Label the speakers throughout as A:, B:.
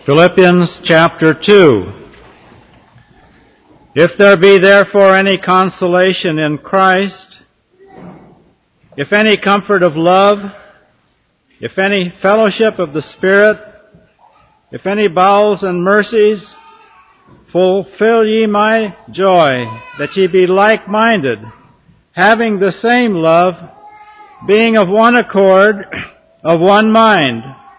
A: Philippians chapter 2. If there be therefore any consolation in Christ, if any comfort of love, if any fellowship of the Spirit, if any bowels and mercies, fulfill ye my joy, that ye be like-minded, having the same love, being of one accord, of one mind.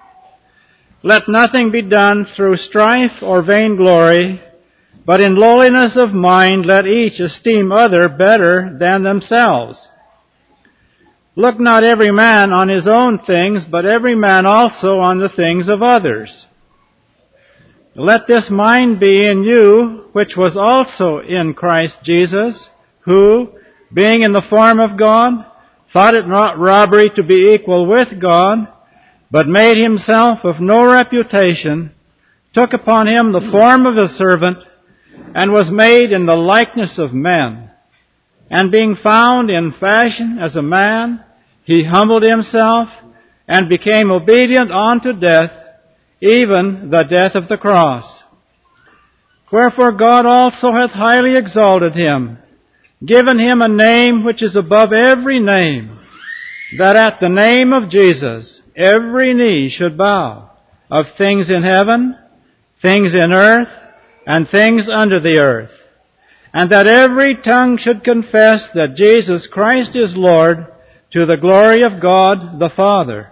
A: Let nothing be done through strife or vainglory, but in lowliness of mind let each esteem other better than themselves. Look not every man on his own things, but every man also on the things of others. Let this mind be in you, which was also in Christ Jesus, who, being in the form of God, thought it not robbery to be equal with God, but made himself of no reputation, took upon him the form of a servant, and was made in the likeness of men. And being found in fashion as a man, he humbled himself, and became obedient unto death, even the death of the cross. Wherefore God also hath highly exalted him, given him a name which is above every name, that at the name of Jesus every knee should bow, of things in heaven, things in earth, and things under the earth, and that every tongue should confess that Jesus Christ is Lord, to the glory of God the Father.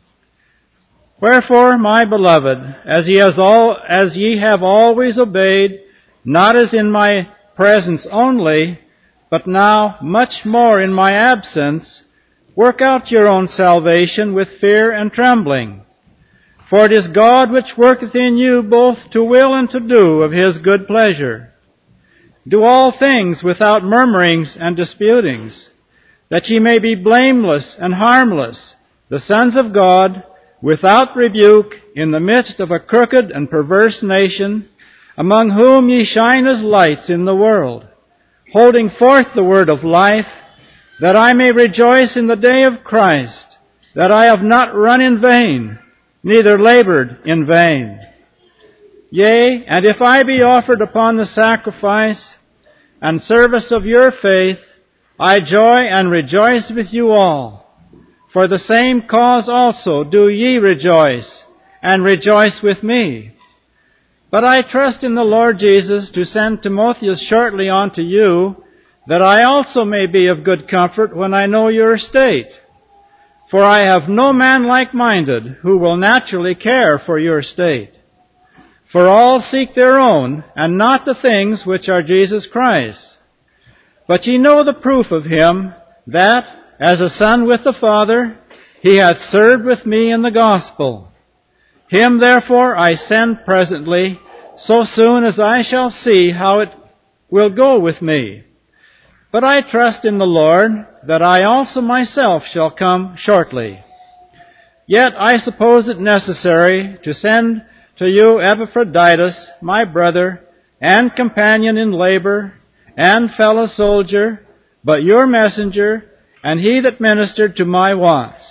A: Wherefore, my beloved, as ye have always obeyed, not as in my presence only, but now much more in my absence, work out your own salvation with fear and trembling. For it is God which worketh in you both to will and to do of his good pleasure. Do all things without murmurings and disputings, that ye may be blameless and harmless, the sons of God, without rebuke, in the midst of a crooked and perverse nation, among whom ye shine as lights in the world, holding forth the word of life, that I may rejoice in the day of Christ, that I have not run in vain, neither labored in vain. Yea, and if I be offered upon the sacrifice and service of your faith, I joy and rejoice with you all. For the same cause also do ye rejoice, and rejoice with me. But I trust in the Lord Jesus to send Timotheus shortly unto you, that I also may be of good comfort when I know your estate. For I have no man like-minded who will naturally care for your estate. For all seek their own, and not the things which are Jesus Christ. But ye know the proof of him, that, as a son with the Father, he hath served with me in the gospel. Him therefore I send presently, so soon as I shall see how it will go with me. But I trust in the Lord that I also myself shall come shortly. Yet I suppose it necessary to send to you Epaphroditus, my brother, and companion in labor, and fellow soldier, but your messenger, and he that ministered to my wants.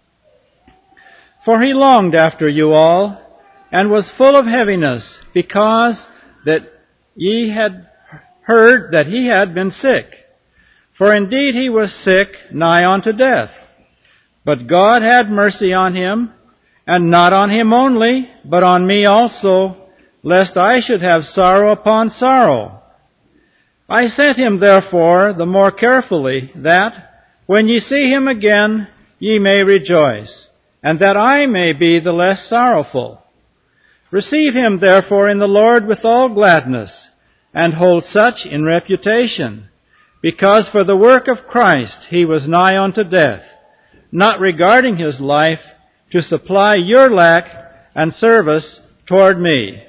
A: For he longed after you all, and was full of heaviness, because that ye had heard that he had been sick. For indeed he was sick, nigh unto death. But God had mercy on him, and not on him only, but on me also, lest I should have sorrow upon sorrow. I sent him therefore the more carefully, that, when ye see him again, ye may rejoice, and that I may be the less sorrowful. Receive him therefore in the Lord with all gladness, and hold such in reputation, because for the work of Christ he was nigh unto death, not regarding his life, to supply your lack and service toward me.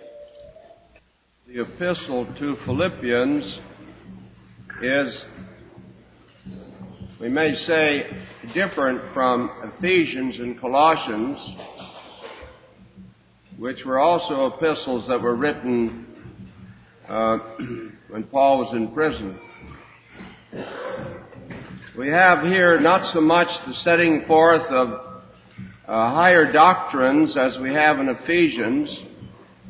B: The epistle to Philippians is, we may say, different from Ephesians and Colossians, which were also epistles that were written when Paul was in prison. We have here not so much the setting forth of higher doctrines as we have in Ephesians,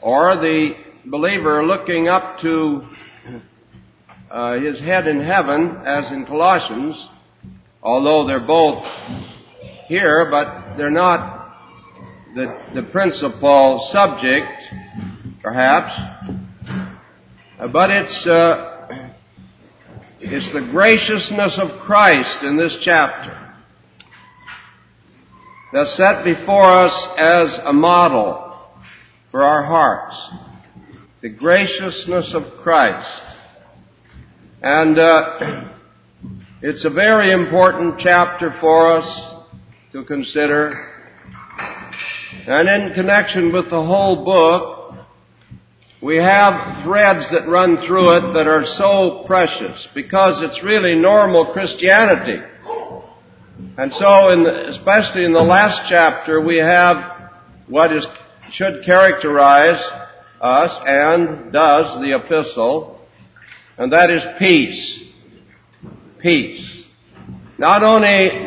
B: or the believer looking up to his head in heaven, as in Colossians, although they're both here, but they're not the principal subject, perhaps. But it's the graciousness of Christ in this chapter that's set before us as a model for our hearts. The graciousness of Christ. And it's a very important chapter for us to consider. And in connection with the whole book, we have threads that run through it that are so precious because it's really normal Christianity. And so, especially in the last chapter, we have what should characterize us and does the epistle, and that is peace. Peace. Not only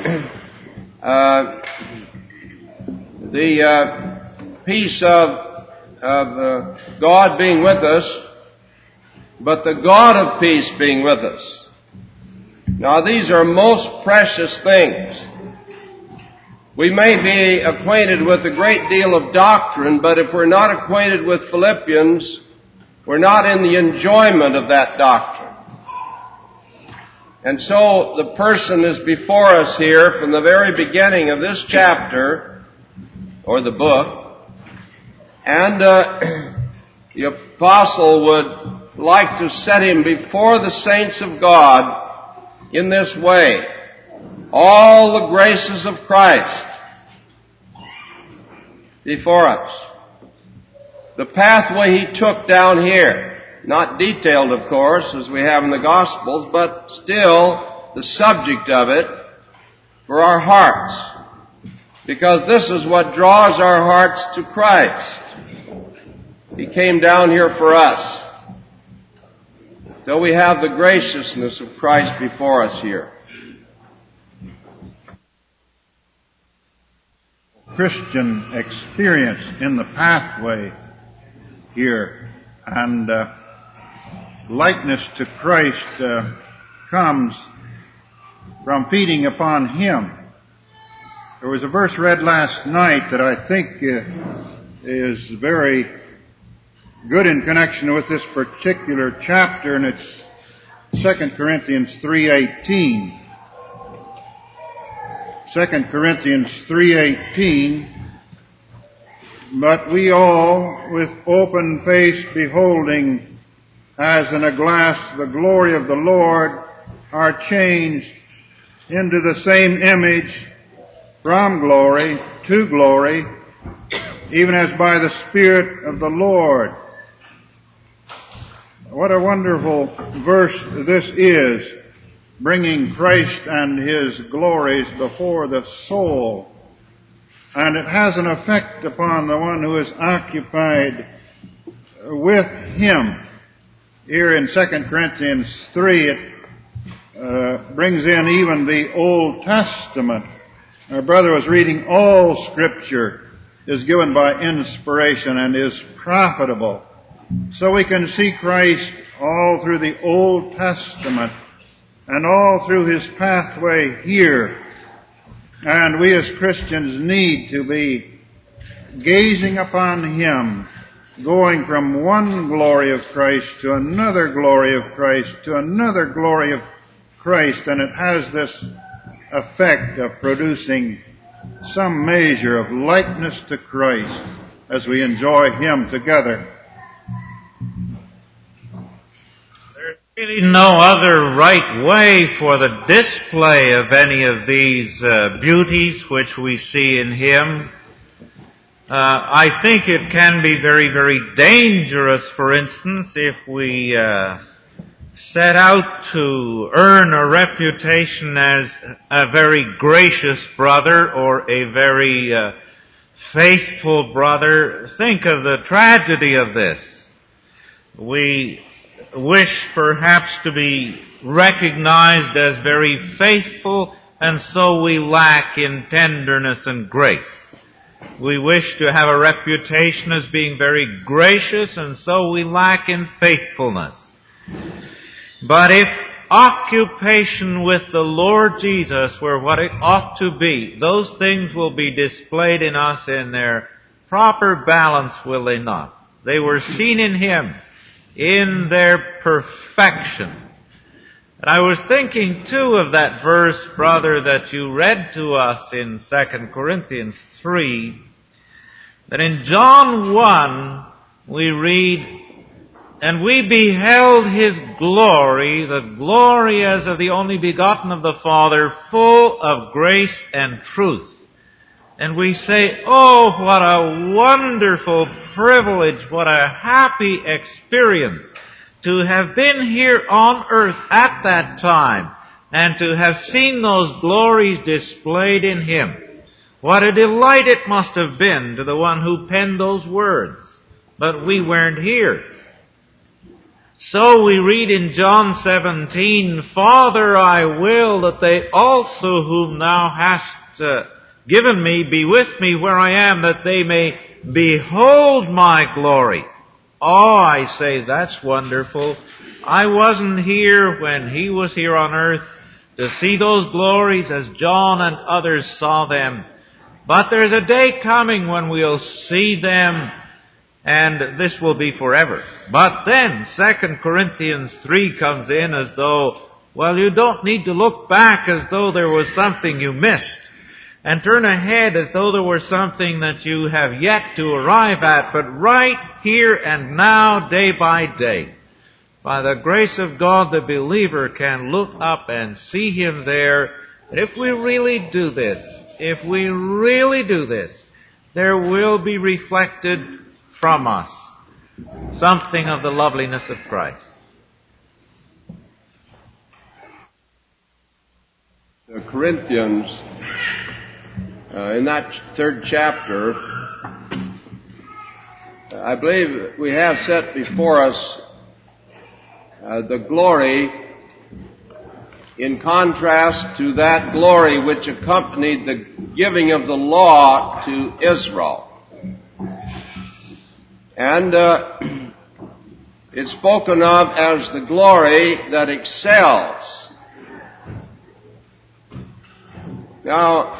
B: the peace of God being with us, but the God of peace being with us. Now, these are most precious things. We may be acquainted with a great deal of doctrine, but if we're not acquainted with Philippians, we're not in the enjoyment of that doctrine. And so the person is before us here from the very beginning of this chapter, or the book, and the apostle would like to set him before the saints of God in this way. All the graces of Christ before us. The pathway he took down here, not detailed, of course, as we have in the Gospels, but still the subject of it for our hearts. Because this is what draws our hearts to Christ. He came down here for us. So we have the graciousness of Christ before us here.
C: Christian experience in the pathway here, and likeness to Christ comes from feeding upon Him. There was a verse read last night that I think is very good in connection with this particular chapter, and it's 2 Corinthians 3:18. 2 Corinthians 3:18, but we all, with open face beholding, as in a glass the glory of the Lord, are changed into the same image from glory to glory, even as by the Spirit of the Lord. What a wonderful verse this is, bringing Christ and His glories before the soul. And it has an effect upon the one who is occupied with Him. Here in 2 Corinthians 3, it brings in even the Old Testament. Our brother was reading, all Scripture is given by inspiration and is profitable. So we can see Christ all through the Old Testament and all through His pathway here. And we as Christians need to be gazing upon Him, going from one glory of Christ to another glory of Christ to another glory of Christ. And it has this effect of producing some measure of likeness to Christ as we enjoy Him together.
D: Really no other right way for the display of any of these beauties which we see in Him. I think it can be very, very dangerous, for instance, if we set out to earn a reputation as a very gracious brother or a very faithful brother. Think of the tragedy of this. We wish perhaps to be recognized as very faithful, and so we lack in tenderness and grace. We wish to have a reputation as being very gracious, and so we lack in faithfulness. But if occupation with the Lord Jesus were what it ought to be, those things will be displayed in us in their proper balance, will they not? They were seen in Him, in their perfection. And I was thinking, too, of that verse, brother, that you read to us in 2 Corinthians 3, that in John 1 we read, "And we beheld His glory, the glory as of the only begotten of the Father, full of grace and truth." And we say, oh, what a wonderful privilege, what a happy experience to have been here on earth at that time and to have seen those glories displayed in Him. What a delight it must have been to the one who penned those words. But we weren't here. So we read in John 17, "Father, I will that they also whom Thou hast given me be with me where I am, that they may behold my glory." Oh, I say, that's wonderful. I wasn't here when He was here on earth to see those glories as John and others saw them. But there's a day coming when we'll see them, and this will be forever. But then 2 Corinthians 3 comes in as though, well, you don't need to look back as though there was something you missed, and turn ahead as though there were something that you have yet to arrive at, but right here and now, day by day. By the grace of God, the believer can look up and see Him there. And if we really do this, there will be reflected from us something of the loveliness of Christ.
B: The Corinthians, in that 3rd chapter, I believe we have set before us the glory in contrast to that glory which accompanied the giving of the law to Israel. And it's spoken of as the glory that excels. Now,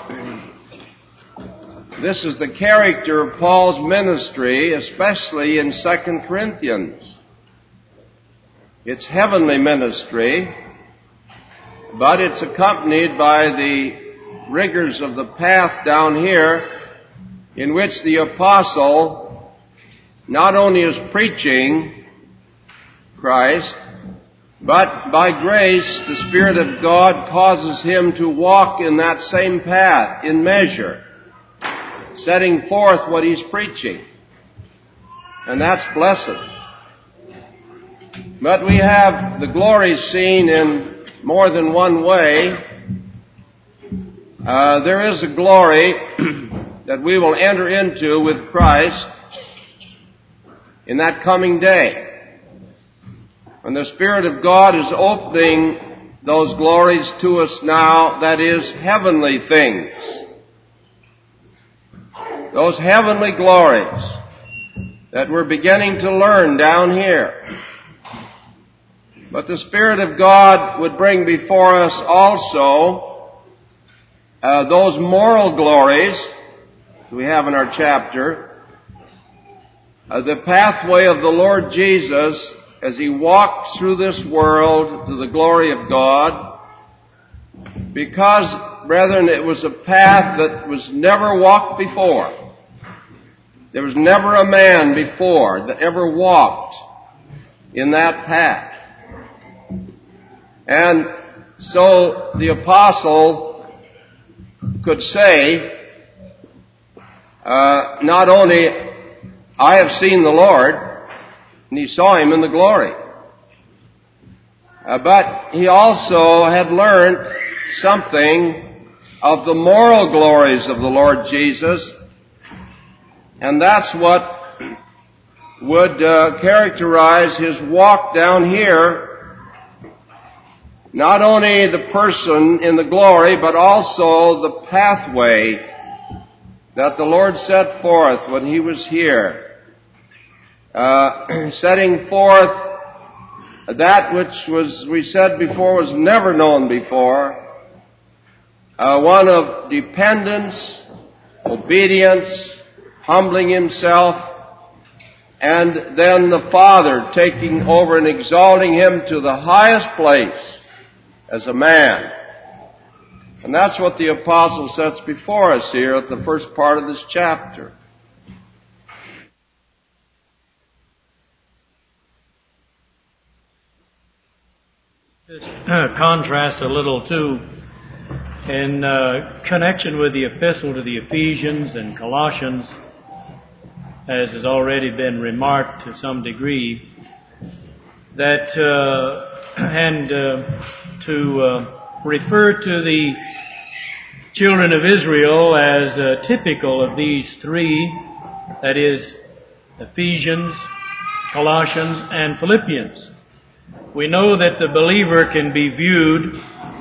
B: this is the character of Paul's ministry, especially in 2 Corinthians. It's heavenly ministry, but it's accompanied by the rigors of the path down here, in which the apostle not only is preaching Christ, but by grace the Spirit of God causes him to walk in that same path in measure, setting forth what he's preaching. And that's blessed. But we have the glory seen in more than one way. There is a glory that we will enter into with Christ in that coming day. When the Spirit of God is opening those glories to us now, that is, heavenly things. Those heavenly glories that we're beginning to learn down here. But the Spirit of God would bring before us also those moral glories we have in our chapter, the pathway of the Lord Jesus as He walked through this world to the glory of God, because, brethren, it was a path that was never walked before. There was never a man before that ever walked in that path. And so the apostle could say, not only, I have seen the Lord, and he saw Him in the glory, but he also had learned something of the moral glories of the Lord Jesus, and that's what would characterize his walk down here. Not only the person in the glory, but also the pathway that the Lord set forth when He was here, setting forth that which was, we said before, was never known before, one of dependence, obedience, humbling Himself, and then the Father taking over and exalting Him to the highest place as a man. And that's what the Apostle sets before us here at the first part of this chapter.
E: Contrast a little too in connection with the epistle to the Ephesians and Colossians, as has already been remarked to some degree, that to refer to the children of Israel as typical of these three, that is, Ephesians, Colossians, and Philippians. We know that the believer can be viewed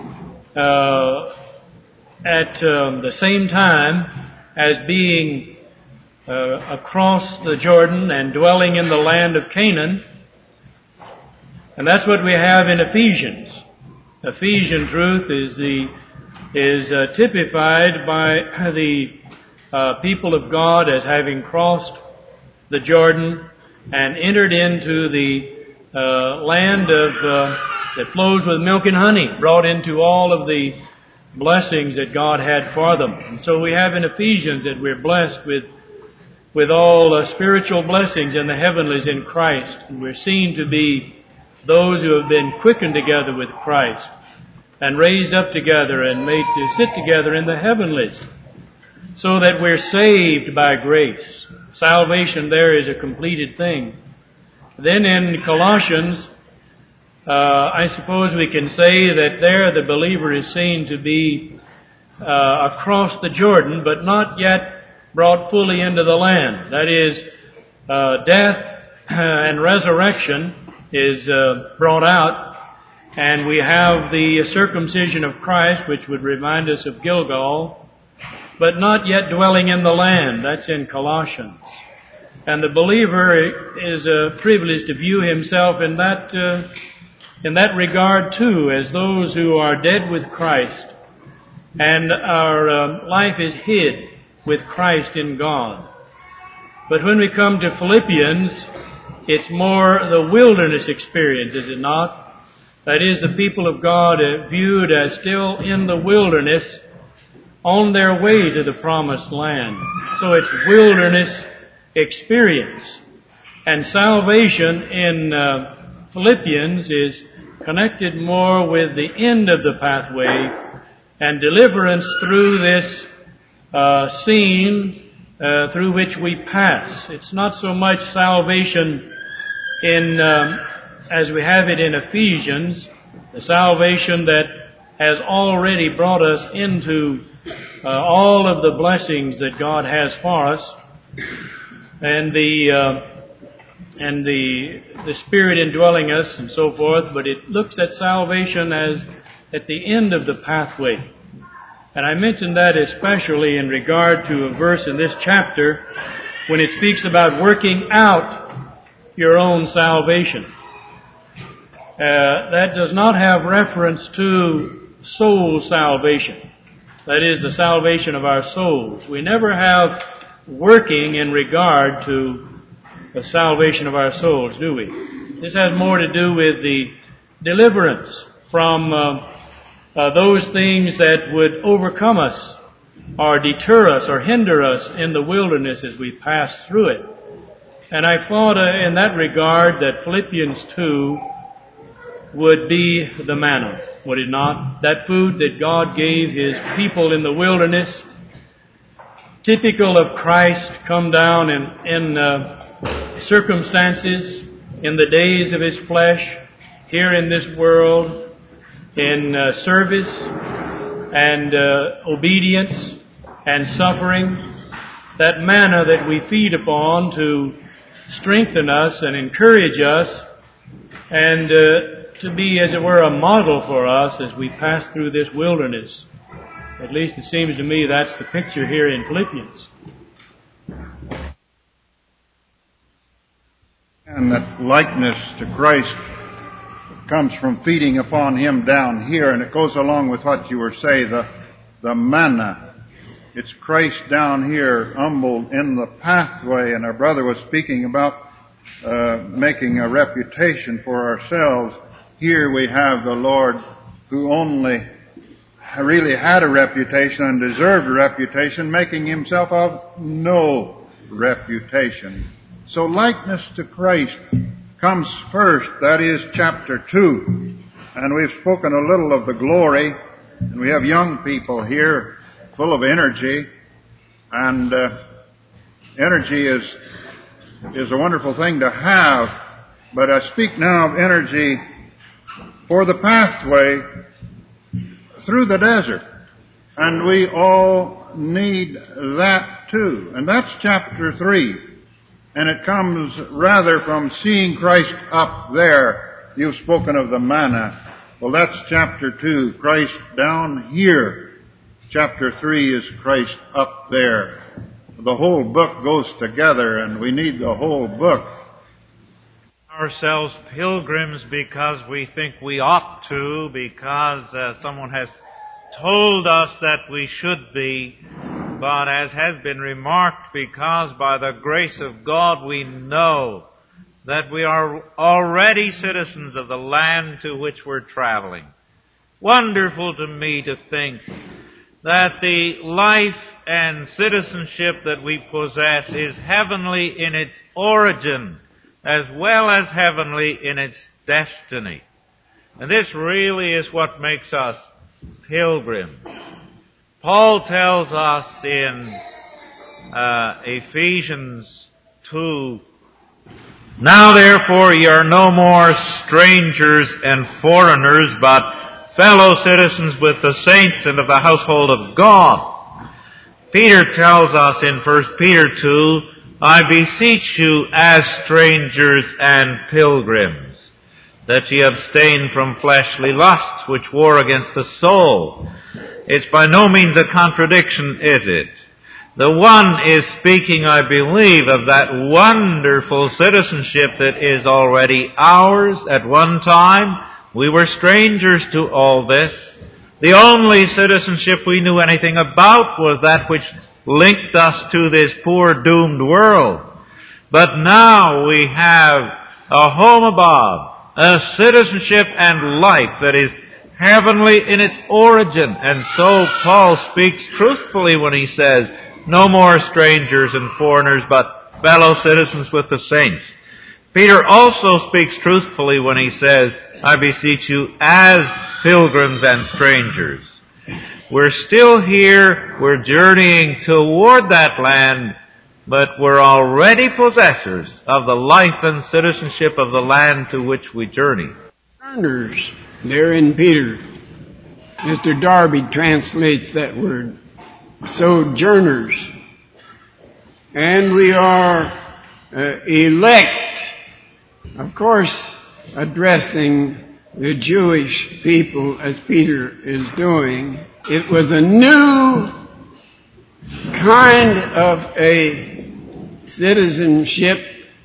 E: at the same time as being across the Jordan and dwelling in the land of Canaan. And that's what we have in Ephesians. Ephesian truth is typified by the people of God as having crossed the Jordan and entered into the land that flows with milk and honey, brought into all of the blessings that God had for them. And so we have in Ephesians that we're blessed with all spiritual blessings in the heavenlies in Christ. And we're seen to be those who have been quickened together with Christ and raised up together and made to sit together in the heavenlies, so that we're saved by grace. Salvation there is a completed thing. Then in Colossians, I suppose we can say that there the believer is seen to be across the Jordan, but not yet brought fully into the land. That is, death and resurrection is brought out, and we have the circumcision of Christ, which would remind us of Gilgal, but not yet dwelling in the land. That's in Colossians. And the believer is privileged to view himself in that regard too, as those who are dead with Christ, and our life is hid with Christ in God. But when we come to Philippians, it's more the wilderness experience, is it not? That is, the people of God viewed as still in the wilderness on their way to the promised land. So it's wilderness experience. And salvation in Philippians is connected more with the end of the pathway and deliverance through this scene through which we pass. It's not so much salvation in as we have it in Ephesians, the salvation that has already brought us into all of the blessings that God has for us, and the Spirit indwelling us and so forth, but it looks at salvation as at the end of the pathway. And I mention that especially in regard to a verse in this chapter when it speaks about working out your own salvation. That does not have reference to soul salvation. That is, the salvation of our souls. We never have working in regard to the salvation of our souls, do we? This has more to do with the deliverance from those things that would overcome us or deter us or hinder us in the wilderness as we pass through it. And I thought in that regard that Philippians 2 would be the manna, would it not? That food that God gave His people in the wilderness, typical of Christ, come down in circumstances, in the days of His flesh, here in this world, in service and obedience and suffering. That manna that we feed upon to strengthen us and encourage us, and to be, as it were, a model for us as we pass through this wilderness. At least it seems to me that's the picture here in Philippians.
C: And that likeness to Christ comes from feeding upon Him down here, and it goes along with what you were saying, the manna. It's Christ down here, humbled in the pathway, and our brother was speaking about making a reputation for ourselves. Here we have the Lord who only really had a reputation and deserved a reputation, making Himself of no reputation. So likeness to Christ comes first. That is chapter 2. And we've spoken a little of the glory, and we have young people here full of energy, and energy is a wonderful thing to have, but I speak now of energy for the pathway through the desert, and we all need that too. And that's chapter 3, and it comes rather from seeing Christ up there. You've spoken of the manna. Well, that's chapter 2, Christ down here. Chapter 3 is Christ up there. The whole book goes together, and we need the whole book.
D: Ourselves pilgrims because we think we ought to, because someone has told us that we should be, but as has been remarked, because by the grace of God we know that we are already citizens of the land to which we're traveling. Wonderful to me to think that the life and citizenship that we possess is heavenly in its origin as well as heavenly in its destiny. And this really is what makes us pilgrims. Paul tells us in Ephesians 2, "Now therefore ye are no more strangers and foreigners, but fellow citizens with the saints and of the household of God." Peter tells us in 1 Peter 2, "I beseech you as strangers and pilgrims, that ye abstain from fleshly lusts which war against the soul." It's by no means a contradiction, is it? The one is speaking, I believe, of that wonderful citizenship that is already ours at one time. We were strangers to all this. The only citizenship we knew anything about was that which linked us to this poor doomed world. But now we have a home above, a citizenship and life that is heavenly in its origin. And so Paul speaks truthfully when he says, "No more strangers and foreigners, but fellow citizens with the saints." Peter also speaks truthfully when he says, "I beseech you as pilgrims and strangers." We're still here, we're journeying toward that land, but we're already possessors of the life and citizenship of the land to which we journey.
F: Sojourners, there in Peter. Mr. Darby translates that word, sojourners. And we are elect, of course, addressing the Jewish people as Peter is doing. It was a new kind of a citizenship,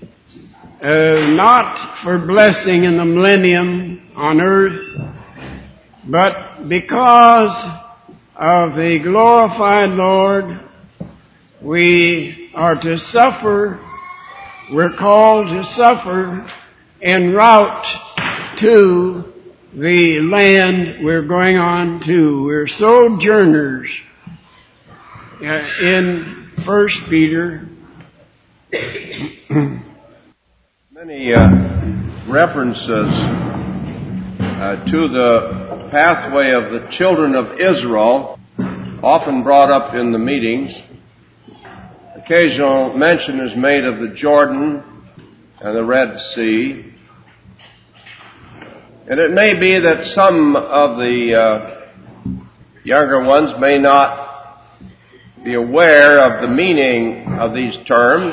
F: not for blessing in the millennium on earth, but because of the glorified Lord, we are to suffer. We're called to suffer en route to the land we're going on to. We're sojourners. In 1 Peter,
B: many references to the pathway of the children of Israel, often brought up in the meetings. Occasional mention is made of the Jordan and the Red Sea. And it may be that some of the younger ones may not be aware of the meaning of these terms.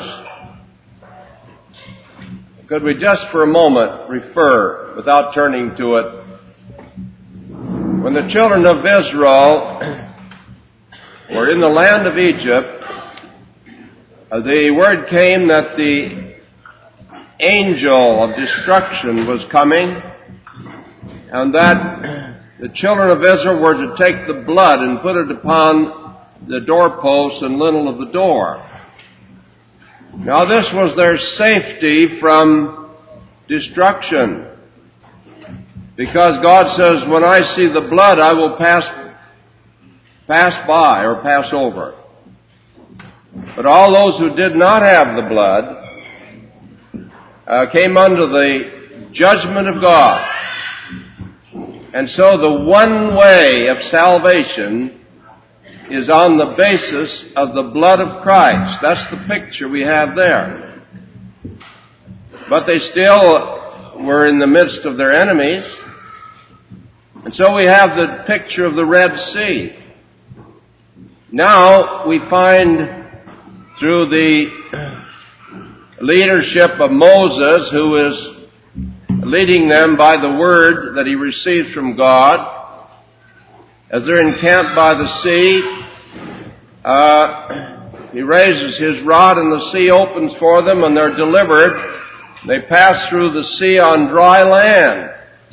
B: Could we just for a moment refer, without turning to it, when the children of Israel were in the land of Egypt, the word came that the angel of destruction was coming, and that the children of Israel were to take the blood and put it upon the doorposts and lintel of the door. Now this was their safety from destruction, because God says, when I see the blood, I will pass by or pass over. But all those who did not have the blood came under the judgment of God. And so the one way of salvation is on the basis of the blood of Christ. That's the picture we have there. But they still were in the midst of their enemies. And so we have the picture of the Red Sea. Now we find through the leadership of Moses, who is leading them by the word that he received from God, as they're encamped by the sea, he raises his rod and the sea opens for them and they're delivered. They pass through the sea on dry land.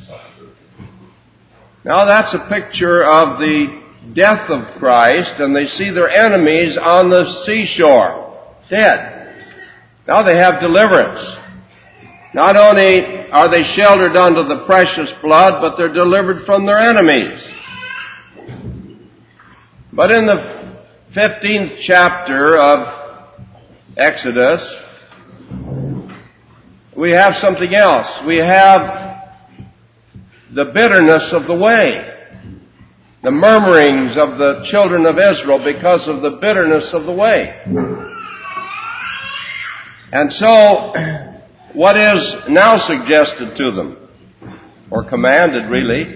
B: Now that's a picture of the death of Christ, and they see their enemies on the seashore, dead. Now they have deliverance. Not only are they sheltered under the precious blood, but they're delivered from their enemies. But in the 15th chapter of Exodus, we have something else. We have the bitterness of the way. The murmurings of the children of Israel because of the bitterness of the way. And so, what is now suggested to them, or commanded really?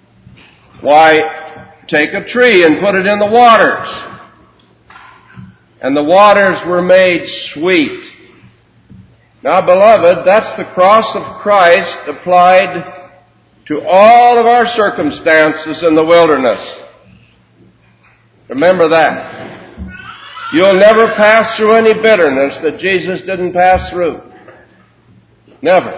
B: Why, take a tree and put it in the waters. And the waters were made sweet. Now, beloved, that's the cross of Christ applied to all of our circumstances in the wilderness. Remember that. You'll never pass through any bitterness that Jesus didn't pass through. Never.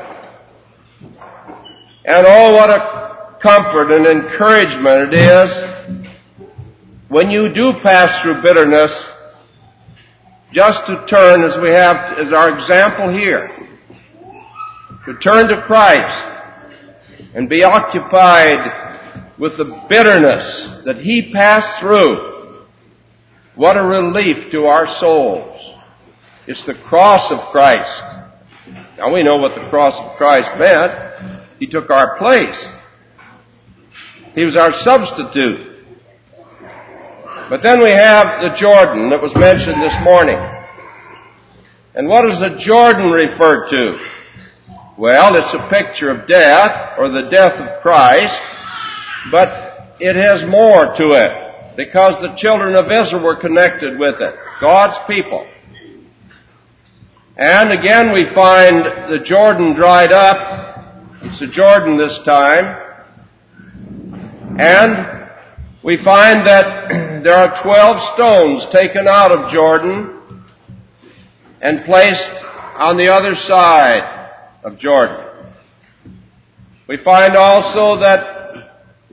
B: And oh, what a comfort and encouragement it is when you do pass through bitterness, just to turn, as we have as our example here, to turn to Christ and be occupied with the bitterness that He passed through. What a relief to our souls. It's the cross of Christ. Now we know what the cross of Christ meant. He took our place. He was our substitute. But then we have the Jordan that was mentioned this morning. And what does the Jordan refer to? Well, it's a picture of death, or the death of Christ, but it has more to it, because the children of Israel were connected with it, God's people. And again we find the Jordan dried up. It's the Jordan this time. And we find that there are 12 stones taken out of Jordan and placed on the other side of Jordan. We find also that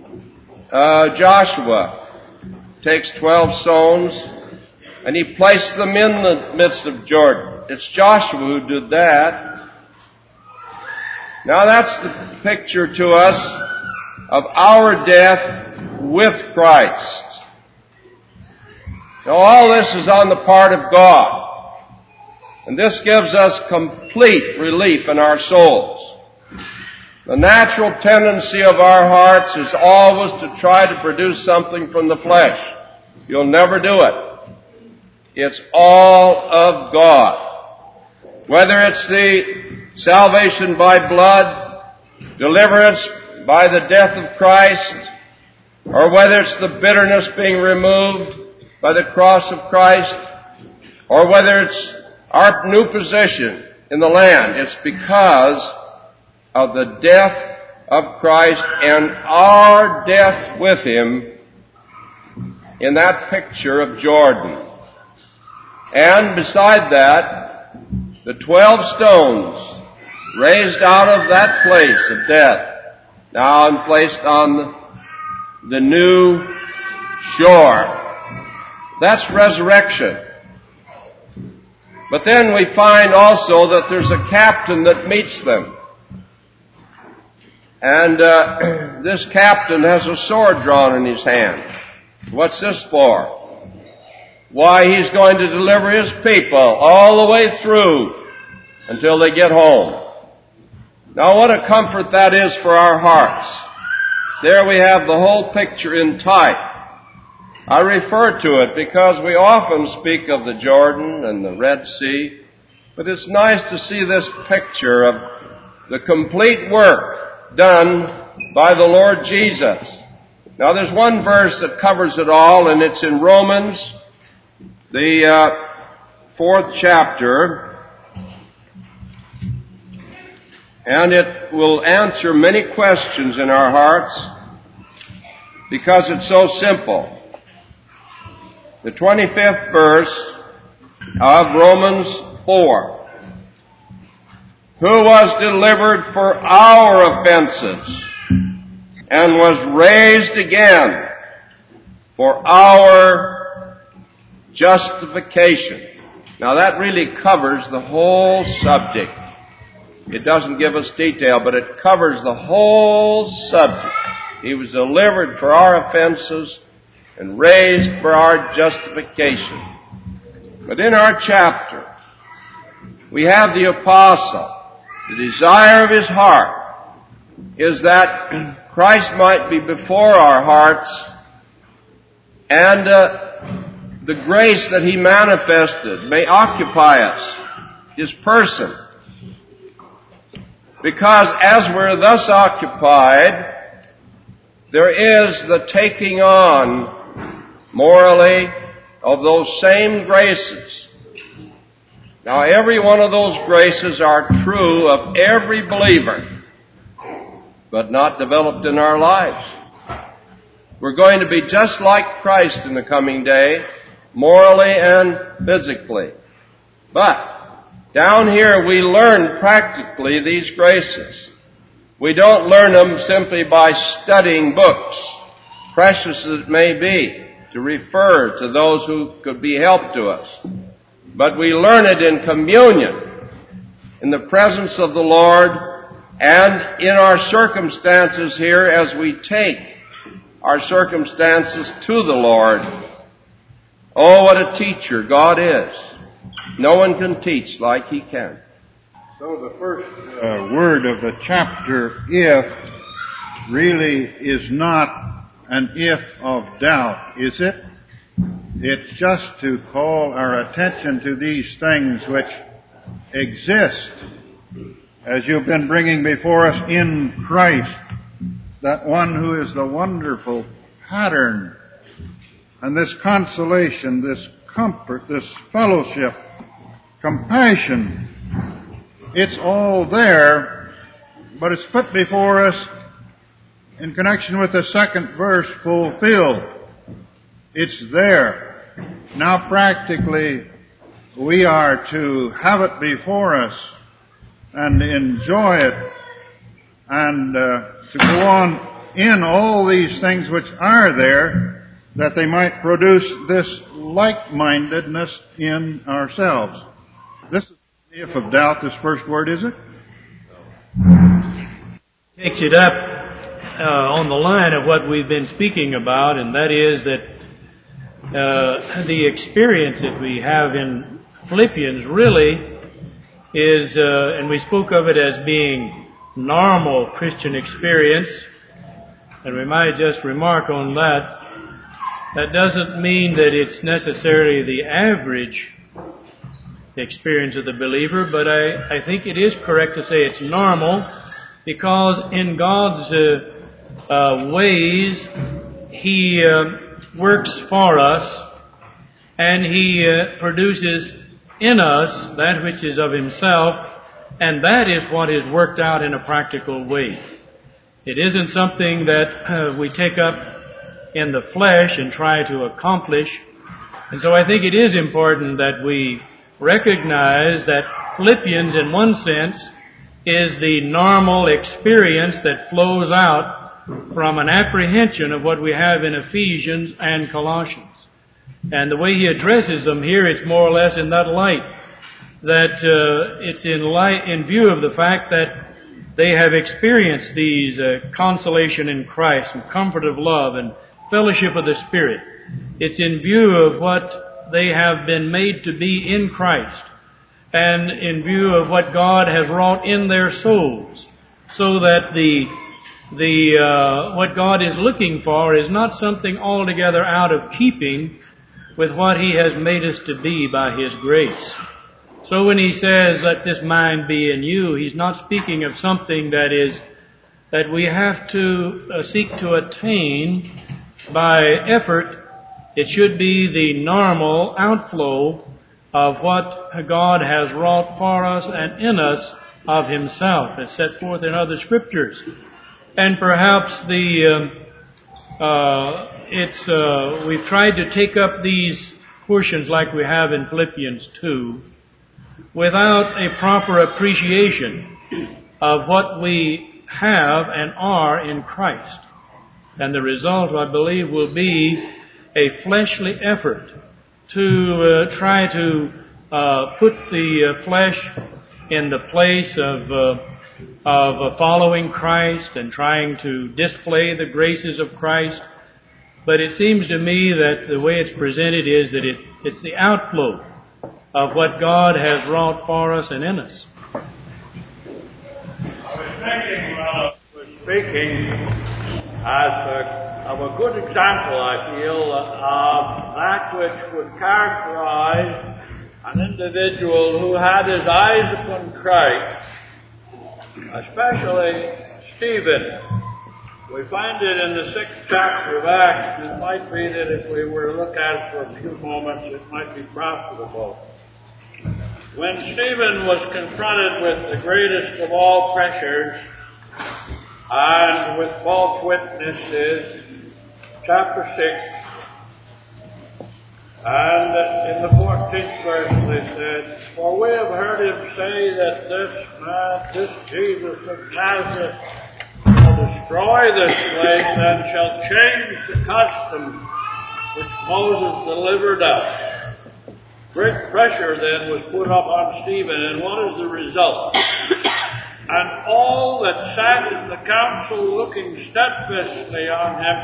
B: Joshua takes 12 stones and he placed them in the midst of Jordan. It's Joshua who did that. Now that's the picture to us of our death with Christ. Now all this is on the part of God. And this gives us complete relief in our souls. The natural tendency of our hearts is always to try to produce something from the flesh. You'll never do it. It's all of God. Whether it's the salvation by blood, deliverance by the death of Christ, or whether it's the bitterness being removed by the cross of Christ, or whether it's our new position in the land, it's because of the death of Christ and our death with Him in that picture of Jordan. And beside that, the 12 stones raised out of that place of death, now and placed on the new shore. That's resurrection. But then we find also that there's a captain that meets them. And this captain has a sword drawn in his hand. What's this for? Why, he's going to deliver his people all the way through until they get home. Now what a comfort that is for our hearts. There we have the whole picture in type. I refer to it because we often speak of the Jordan and the Red Sea, but it's nice to see this picture of the complete work done by the Lord Jesus. Now there's one verse that covers it all, and it's in Romans, the 4th chapter, and it will answer many questions in our hearts because it's so simple. The 25th verse of Romans 4. Who was delivered for our offenses and was raised again for our justification. Now that really covers the whole subject. It doesn't give us detail, but it covers the whole subject. He was delivered for our offenses and raised for our justification. But in our chapter, we have the apostle. The desire of his heart is that Christ might be before our hearts, and the grace that he manifested may occupy us, his person. Because as we're thus occupied, there is the taking on morally of those same graces. Now every one of those graces are true of every believer, but not developed in our lives. We're going to be just like Christ in the coming day, morally and physically. But down here we learn practically these graces. We don't learn them simply by studying books, precious as it may be, to refer to those who could be help to us. But we learn it in communion, in the presence of the Lord, and in our circumstances here as we take our circumstances to the Lord. Oh, what a teacher God is. No one can teach like he can.
C: So the first word of the chapter, if, really is not an if of doubt, is it? It's just to call our attention to these things which exist as you've been bringing before us in Christ, that one who is the wonderful pattern, and this consolation, this comfort, this fellowship, compassion. It's all there, but it's put before us in connection with the second verse, fulfilled. It's there. Now practically we are to have it before us and enjoy it and to go on in all these things which are there, that they might produce this like-mindedness in ourselves. This is the if of doubt, this first word, is it?
E: Takes it up on the line of what we've been speaking about, and that is that the experience that we have in Philippians really is, and we spoke of it as being normal Christian experience, and we might just remark on that. That doesn't mean that it's necessarily the average experience of the believer, but I think it is correct to say it's normal, because in God's ways, He works for us, and He produces in us that which is of Himself, and that is what is worked out in a practical way. It isn't something that we take up in the flesh and try to accomplish. And so I think it is important that we recognize that Philippians, in one sense, is the normal experience that flows out from an apprehension of what we have in Ephesians and Colossians. And the way he addresses them here, it's more or less in that light. That it's in view of the fact that they have experienced these consolation in Christ and comfort of love and fellowship of the Spirit. It's in view of what they have been made to be in Christ and in view of what God has wrought in their souls, so that what God is looking for is not something altogether out of keeping with what He has made us to be by His grace. So when he says, let this mind be in you, he's not speaking of something that we have to seek to attain by effort. It should be the normal outflow of what God has wrought for us and in us of Himself, as set forth in other scriptures. And perhaps we've tried to take up these portions like we have in Philippians 2, without a proper appreciation of what we have and are in Christ. And the result, I believe, will be a fleshly effort to try to put the flesh in the place of following Christ and trying to display the graces of Christ. But it seems to me that the way it's presented is that it's the outflow of what God has wrought for us and in us.
F: I was thinking while I was speaking of a good example, I feel, of that which would characterize an individual who had his eyes upon Christ, especially Stephen. We find it in the 6th chapter of Acts. It might be that if we were to look at it for a few moments, it might be profitable. When Stephen was confronted with the greatest of all pressures and with false witnesses, chapter 6, and in the 14th verse they said, for we have heard him say that this Jesus of Nazareth shall destroy this place and shall change the custom which Moses delivered us. Great pressure then was put up on Stephen, and what is the result? And all that sat in the council looking steadfastly on him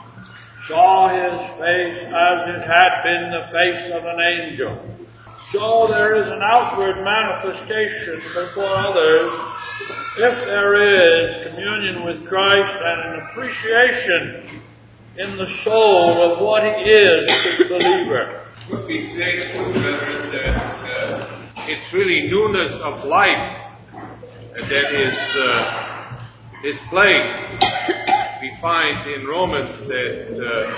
F: saw his face as it had been the face of an angel. So there is an outward manifestation before others if there is communion with Christ and an appreciation in the soul of what He is to the believer.
G: Could we say, too, brethren, that it's really newness of life that is displayed. We find in Romans that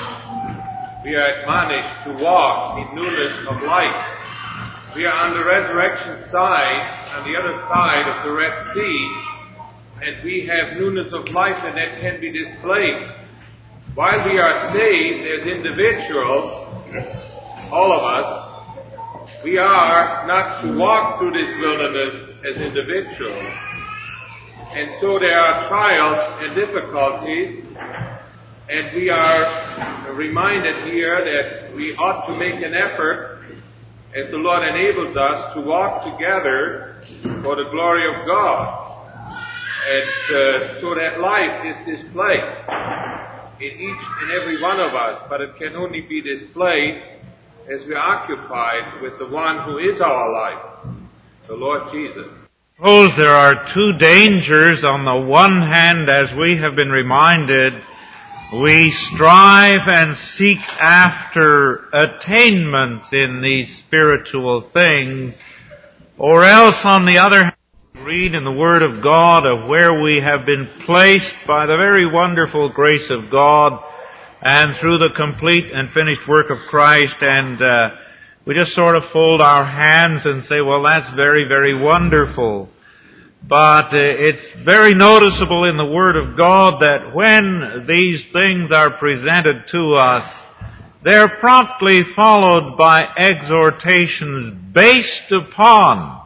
G: we are admonished to walk in newness of life. We are on the resurrection side, on the other side of the Red Sea, and we have newness of life, and that can be displayed. While we are saved as individuals, all of us, we are not to walk through this wilderness as individuals. And so there are trials and difficulties, and we are reminded here that we ought to make an effort, as the Lord enables us, to walk together for the glory of God. And so that life is displayed in each and every one of us, but it can only be displayed as we are occupied with the one who is our life, the Lord Jesus.
D: Suppose there are two dangers. On the one hand, as we have been reminded, we strive and seek after attainments in these spiritual things, or else on the other hand, read in the Word of God of where we have been placed by the very wonderful grace of God and through the complete and finished work of Christ, and we just sort of fold our hands and say, well, that's very, very wonderful. But it's very noticeable in the Word of God that when these things are presented to us, they're promptly followed by exhortations based upon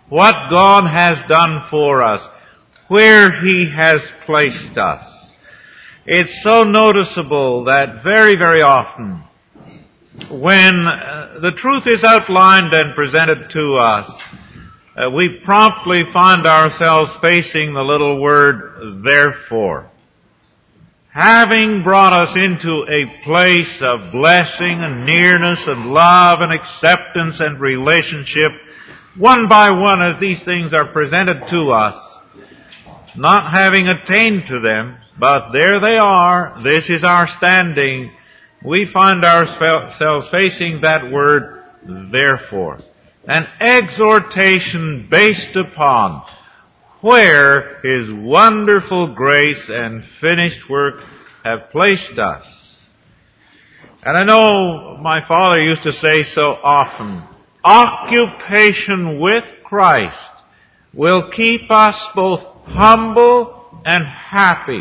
D: what God has done for us, where He has placed us. It's so noticeable that very, very often when the truth is outlined and presented to us, we promptly find ourselves facing the little word, therefore. Having brought us into a place of blessing and nearness and love and acceptance and relationship, one by one as these things are presented to us, not having attained to them, but there they are, this is our standing, we find ourselves facing that word, therefore. An exhortation based upon where His wonderful grace and finished work have placed us. And I know my father used to say so often, occupation with Christ will keep us both humble and happy.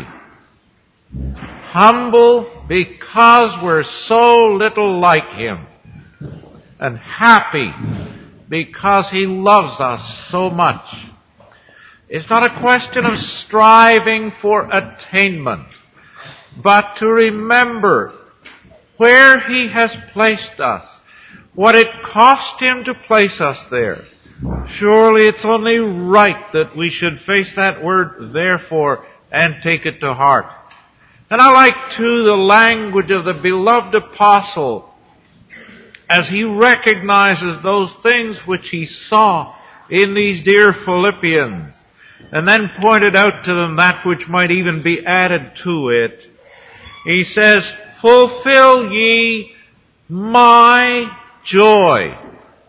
D: Humble because we're so little like Him, and happy because He loves us so much. It's not a question of striving for attainment, but to remember where He has placed us, what it cost Him to place us there. Surely it's only right that we should face that word, therefore, and take it to heart. And I like, too, the language of the beloved apostle as he recognizes those things which he saw in these dear Philippians, and then pointed out to them that which might even be added to it. He says, fulfill ye my joy.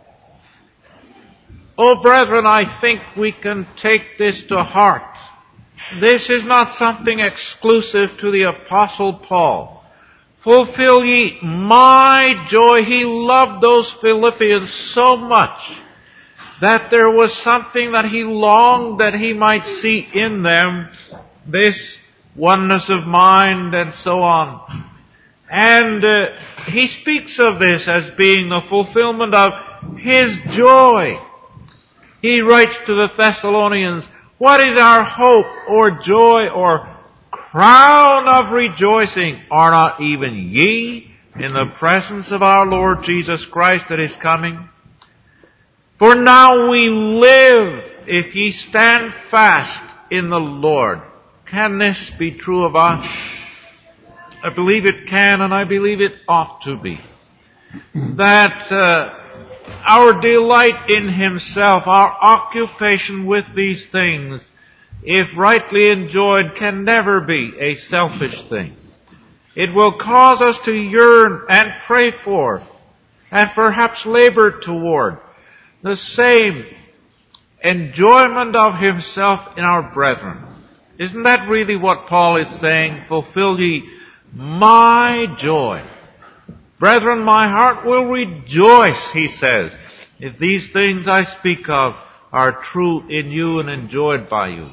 D: Oh, brethren, I think we can take this to heart. This is not something exclusive to the Apostle Paul. Fulfill ye my joy. He loved those Philippians so much that there was something that he longed that he might see in them, this oneness of mind and so on. And he speaks of this as being the fulfillment of his joy. He writes to the Thessalonians, what is our hope or joy or crown of rejoicing? Are not even ye in the presence of our Lord Jesus Christ at His coming? For now we live if ye stand fast in the Lord. Can this be true of us? I believe it can, and I believe it ought to be. That our delight in Himself, our occupation with these things, if rightly enjoyed, can never be a selfish thing. It will cause us to yearn and pray for, and perhaps labor toward, the same enjoyment of Himself in our brethren. Isn't that really what Paul is saying? Fulfill ye my joy. Brethren, my heart will rejoice, he says, if these things I speak of are true in you and enjoyed by you.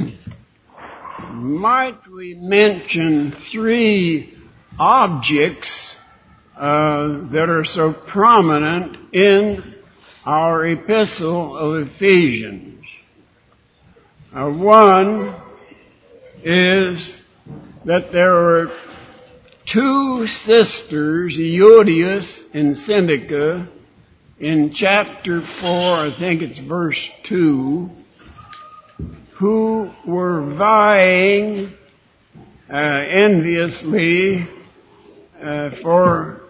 H: Might we mention three objects that are so prominent in our epistle of Ephesians? One is that there were two sisters, Euodias and Syntyche, in chapter 4, I think it's verse 2, who were vying enviously for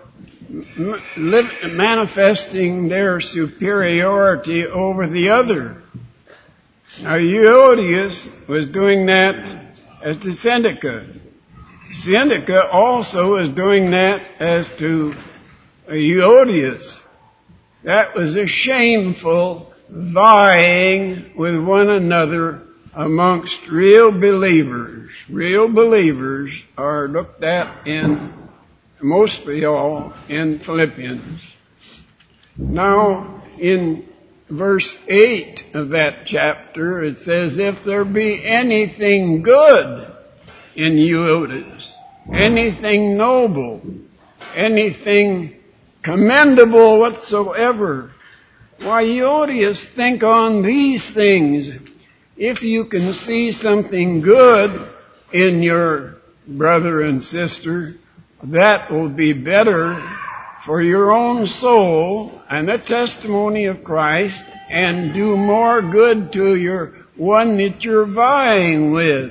H: manifesting their superiority over the other. Now, Euodias was doing that as to Syntyche. Syntyche also is doing that as to Euodias. That was a shameful vying with one another amongst real believers. Real believers are looked at in, mostly all, in Philippians. Now, in verse 8 of that chapter, it says, if there be anything good in Euodias, anything noble, anything commendable whatsoever, Why, Euodias, think on these things. If you can see something good in your brother and sister, that will be better for your own soul and the testimony of Christ, and do more good to your one that you're vying with.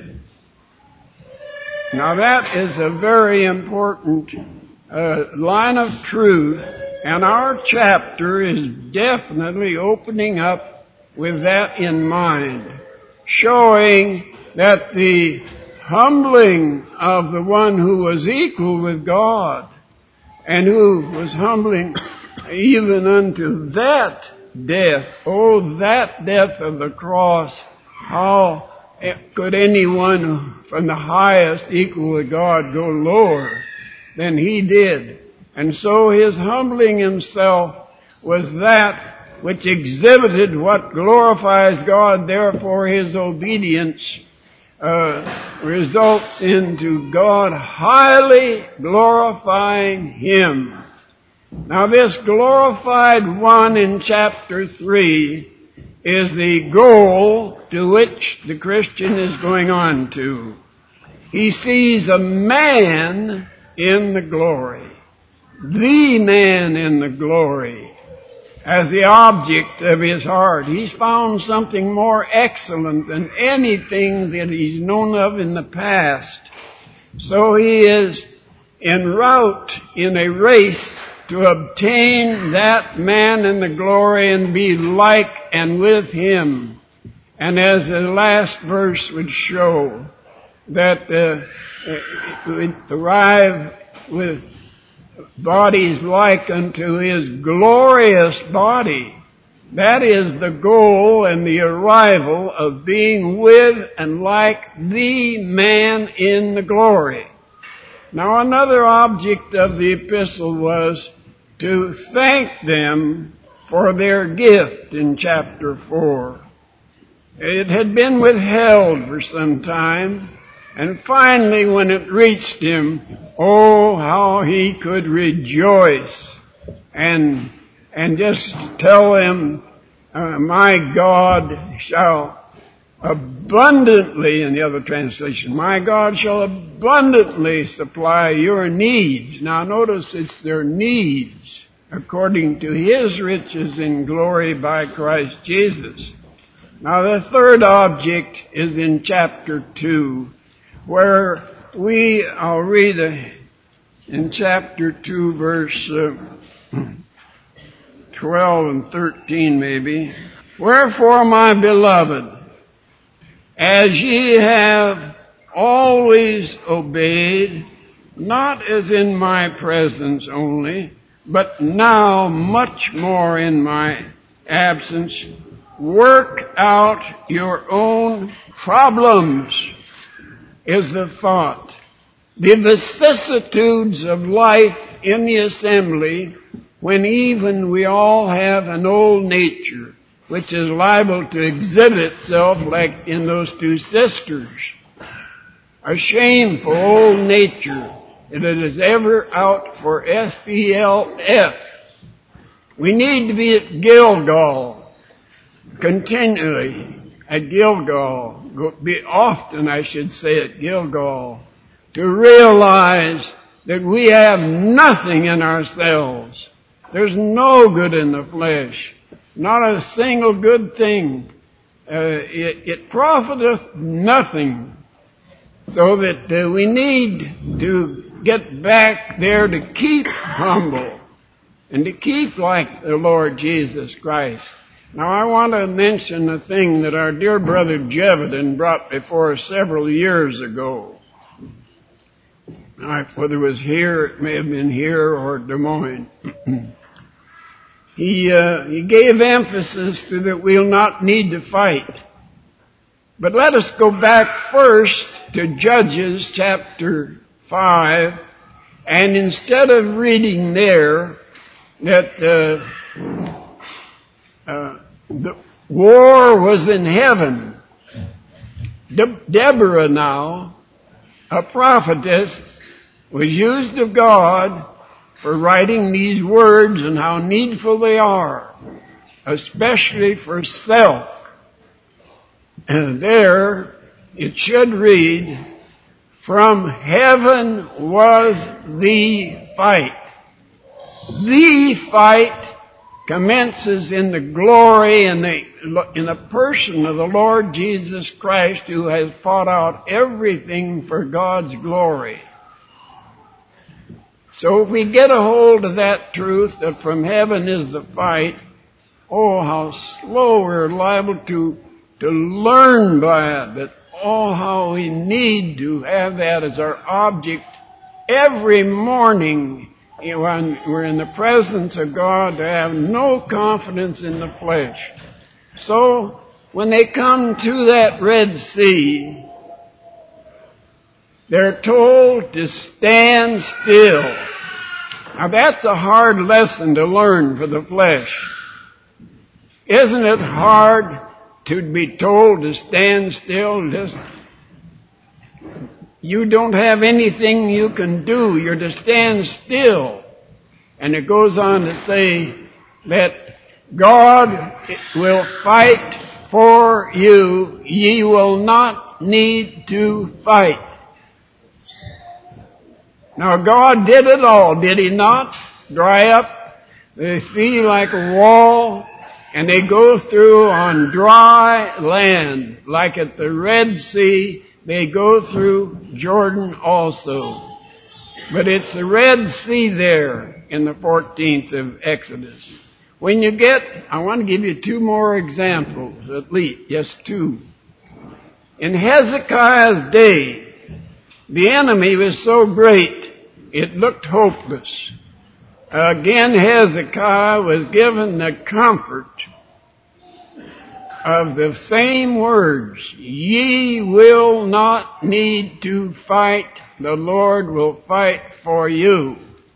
H: Now that is a very important line of truth, and our chapter is definitely opening up with that in mind, showing that the humbling of the one who was equal with God and who was humbling even unto that death, that death of the cross, how could anyone from the highest equal with God go lower than he did? And so his humbling himself was that which exhibited what glorifies God. Therefore his obedience results into God highly glorifying him. Now this glorified one in chapter 3 is the goal to which the Christian is going on to. He sees a man in the glory, the man in the glory, as the object of his heart. He's found something more excellent than anything that he's known of in the past. So he is en route in a race to obtain that man in the glory and be like and with him. And as the last verse would show, that we arrive with bodies like unto his glorious body. That is the goal and the arrival of being with and like the man in the glory. Now another object of the epistle was to thank them for their gift in chapter 4. It had been withheld for some time, and finally when it reached him, oh, how he could rejoice and just tell them, my God shall abundantly, in the other translation, my God shall abundantly supply your needs. Now notice it's their needs according to his riches in glory by Christ Jesus. Now the third object is in chapter 2, where I'll read in chapter 2 verse 12 and 13 maybe. Wherefore, my beloved, as ye have always obeyed, not as in my presence only, but now much more in my absence, work out your own problems, is the thought. The vicissitudes of life in the assembly, when even we all have an old nature, which is liable to exhibit itself like in those two sisters. A shameful old nature that is ever out for SELF. We need to be at Gilgal, continually at Gilgal, be often, I should say, at Gilgal, to realize that we have nothing in ourselves. There's no good in the flesh. Not a single good thing. It profiteth nothing. So that we need to get back there to keep humble and to keep like the Lord Jesus Christ. Now I want to mention a thing that our dear brother Jevedon brought before us several years ago. Whether it was here, it may have been here or Des Moines. He gave emphasis to that we'll not need to fight. But let us go back first to Judges chapter 5, and instead of reading there that the war was in heaven, Deborah now, a prophetess, was used of God for writing these words and how needful they are. especially for self. And there it should read, from heaven was the fight. The fight commences in the glory and in the person of the Lord Jesus Christ, who has fought out everything for God's glory. So if we get a hold of that truth that from heaven is the fight, oh, how slow we're liable to learn by it. But oh, how we need to have that as our object every morning when we're in the presence of God, to have no confidence in the flesh. So, when they come to that Red Sea, they're told to stand still. Now that's a hard lesson to learn for the flesh. Isn't it hard to be told to stand still? You don't have anything you can do. You're to stand still. And it goes on to say that God will fight for you. Ye will not need to fight. Now God did it all, did He not? Dry up the sea like a wall, and they go through on dry land, like at the Red Sea. They go through Jordan also. But it's the Red Sea there in the 14th of Exodus. When you get, I want to give you two more examples, at least, just two. In Hezekiah's day, the enemy was so great, it looked hopeless. Again, Hezekiah was given the comfort of the same words, ye will not need to fight, the Lord will fight for you.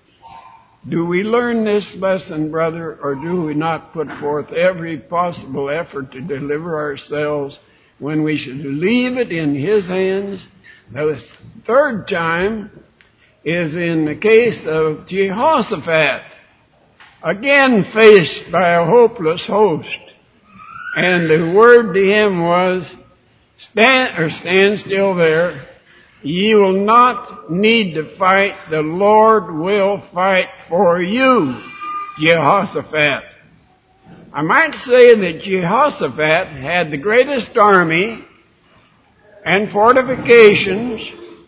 H: Do we learn this lesson, brother, or do we not put forth every possible effort to deliver ourselves when we should leave it in His hands? Now, the third time is in the case of Jehoshaphat, again faced by a hopeless host. And the word to him was, stand still there. Ye will not need to fight. The Lord will fight for you, Jehoshaphat. I might say that Jehoshaphat had the greatest army and fortifications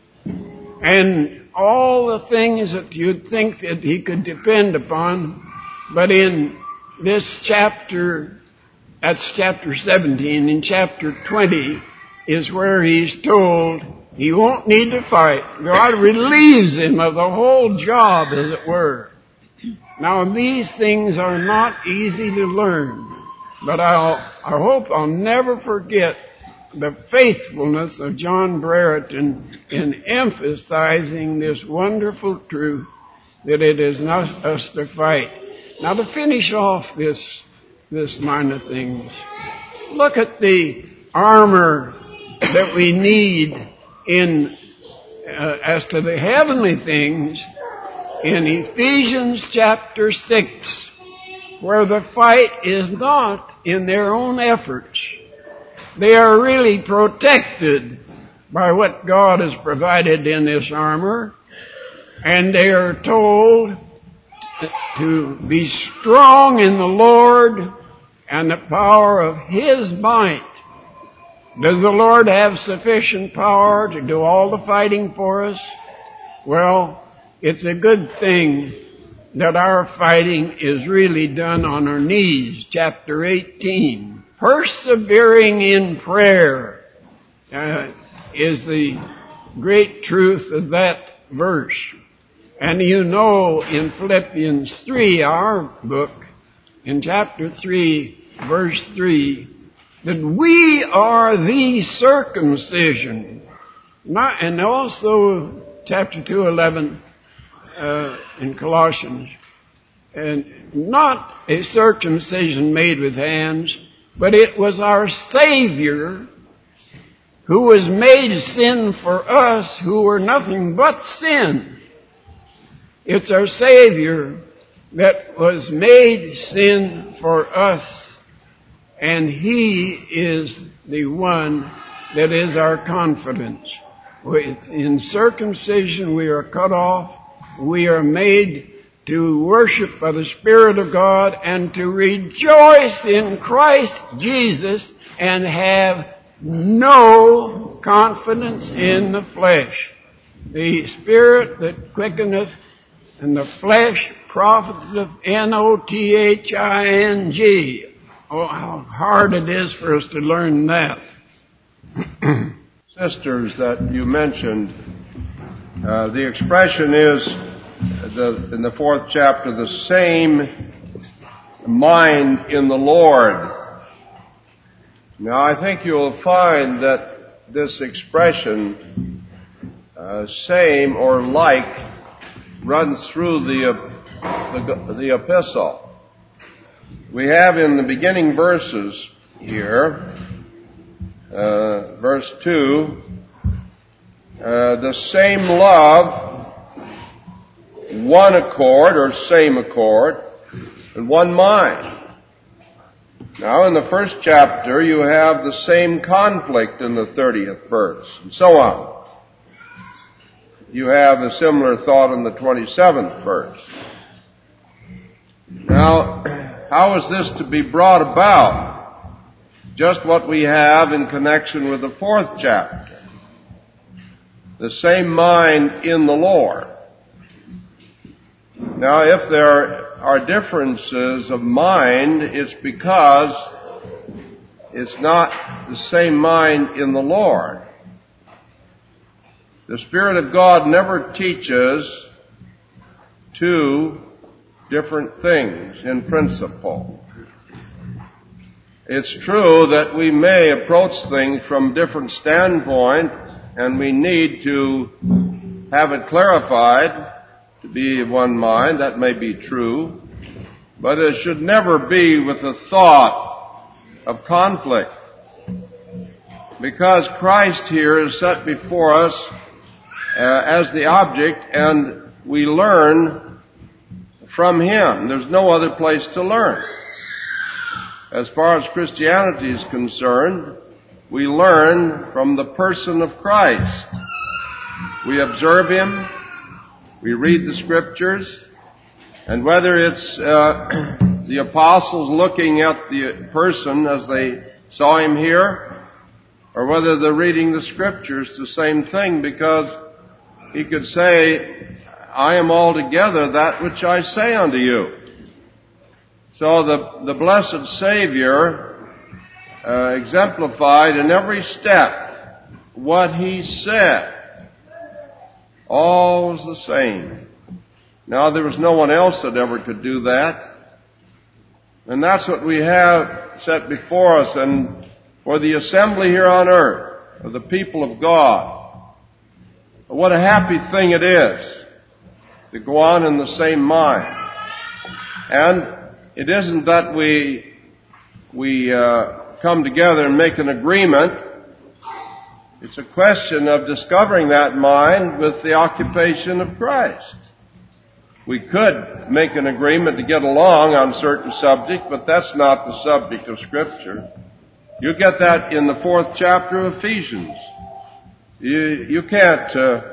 H: and all the things that you'd think that he could depend upon. But in this chapter, that's chapter 17, in chapter 20 is where he's told he won't need to fight. God relieves him of the whole job, as it were. Now, these things are not easy to learn, but I hope I'll never forget the faithfulness of John Brereton in emphasizing this wonderful truth that it is not us to fight. Now, to finish off this line of things, look at the armor that we need in as to the heavenly things in Ephesians chapter 6, where the fight is not in their own efforts. They are really protected by what God has provided in this armor, and they are told to be strong in the Lord and the power of His might. Does the Lord have sufficient power to do all the fighting for us? Well, it's a good thing that our fighting is really done on our knees. Chapter 18. Persevering in prayer is the great truth of that verse. And you know in Philippians 3, our book, in chapter 3, verse 3, that we are the circumcision. And also chapter 2:11 in Colossians. And not a circumcision made with hands, but it was our Savior who was made sin for us who were nothing but sin. It's our Savior that was made sin for us and He is the one that is our confidence. In circumcision we are cut off. We are made to worship by the Spirit of God and to rejoice in Christ Jesus and have no confidence in the flesh. The Spirit that quickeneth and the flesh profiteth N-O-T-H-I-N-G. Oh, how hard it is for us to learn that.
B: Sisters that you mentioned, the expression is in the 4th chapter, the same mind in the Lord. Now I think you'll find that this expression, same or like, runs through the epistle. We have in the beginning verses here, verse 2, the same love, one accord or same accord, and one mind. Now in the 1st chapter you have the same conflict in the 30th verse, and so on. You have a similar thought in the 27th verse. Now, how is this to be brought about? Just what we have in connection with the 4th chapter. The same mind in the Lord. Now, if there are differences of mind, it's because it's not the same mind in the Lord. The Spirit of God never teaches two different things in principle. It's true that we may approach things from different standpoints, and we need to have it clarified to be of one mind. That may be true, but it should never be with the thought of conflict, because Christ here is set before us as the object, and we learn from Him. There's no other place to learn. As far as Christianity is concerned, we learn from the person of Christ. We observe Him, we read the Scriptures, and whether it's the apostles looking at the person as they saw Him here, or whether they're reading the Scriptures, the same thing, because He could say, I am altogether that which I say unto you. So the blessed Savior exemplified in every step what He said. All was the same. Now there was no one else that ever could do that. And that's what we have set before us. And for the assembly here on earth, for the people of God, what a happy thing it is to go on in the same mind. And it isn't that we come together and make an agreement. It's a question of discovering that mind with the occupation of Christ. We could make an agreement to get along on certain subject, but that's not the subject of Scripture. You get that in the 4th chapter of Ephesians. You can't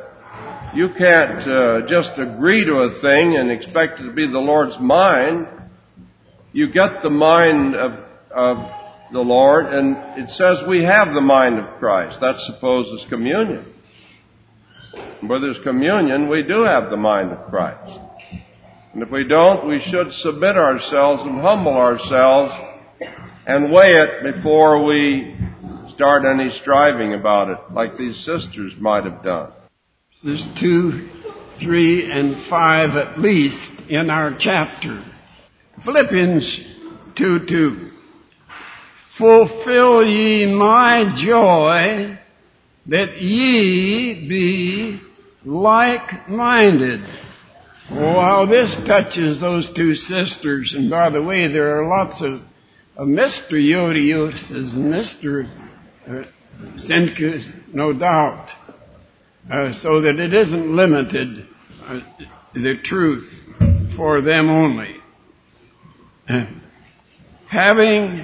B: just agree to a thing and expect it to be the Lord's mind. You get the mind of the Lord, and it says we have the mind of Christ. That supposes communion. Where there's communion, we do have the mind of Christ. And if we don't, we should submit ourselves and humble ourselves and weigh it before we start any striving about it, like these sisters might have done.
H: There's 2, 3, and 5 at least in our chapter. Philippians 2:2. Fulfill ye my joy, that ye be like-minded. Oh, how this touches those two sisters. And by the way, there are lots of Mr. Yodiuses and Mr. Senkus, no doubt. So that it isn't limited, the truth, for them only. Having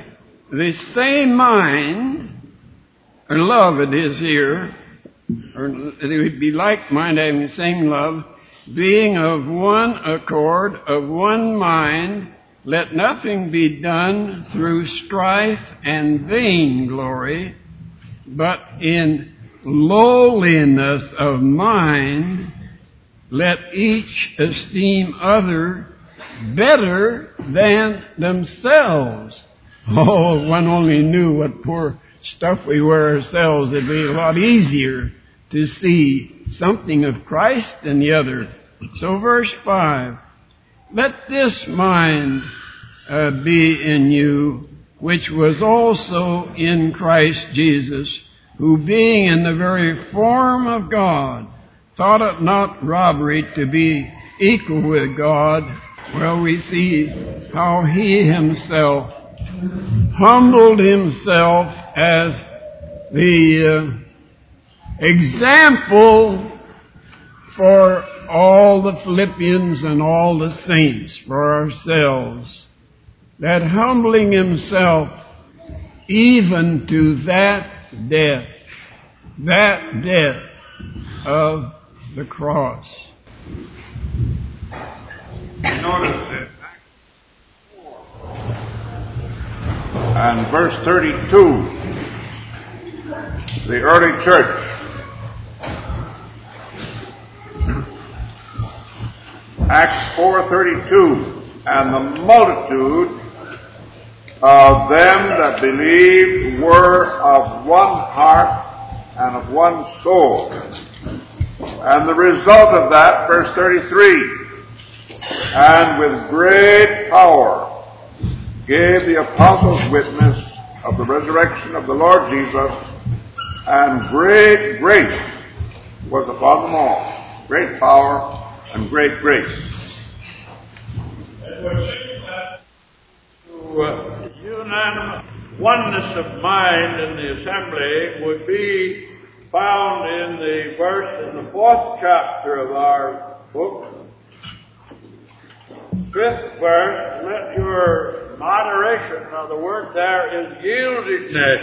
H: the same mind, or love it is here, or it would be like-minded, having the same love, being of one accord, of one mind, let nothing be done through strife and vainglory, but in lowliness of mind, let each esteem other better than themselves. Oh, if one only knew what poor stuff we were ourselves, it'd be a lot easier to see something of Christ than the other. So verse 5, let this mind be in you, which was also in Christ Jesus, who being in the very form of God, thought it not robbery to be equal with God. Well, we see how he himself humbled himself as the example for all the Philippians and all the saints, for ourselves. That humbling himself even to that death of the cross.
C: Notice that and verse 32, the early church, Acts 4:32, and the multitude of them that believed were of one heart and of one soul. And the result of that, verse 33, and with great power gave the apostles witness of the resurrection of the Lord Jesus, and great grace was upon them all. Great power and great grace.
F: Unanimous oneness of mind in the assembly would be found in the verse in the 4th chapter of our book. 5th verse, let your moderation, now the word there is yieldedness.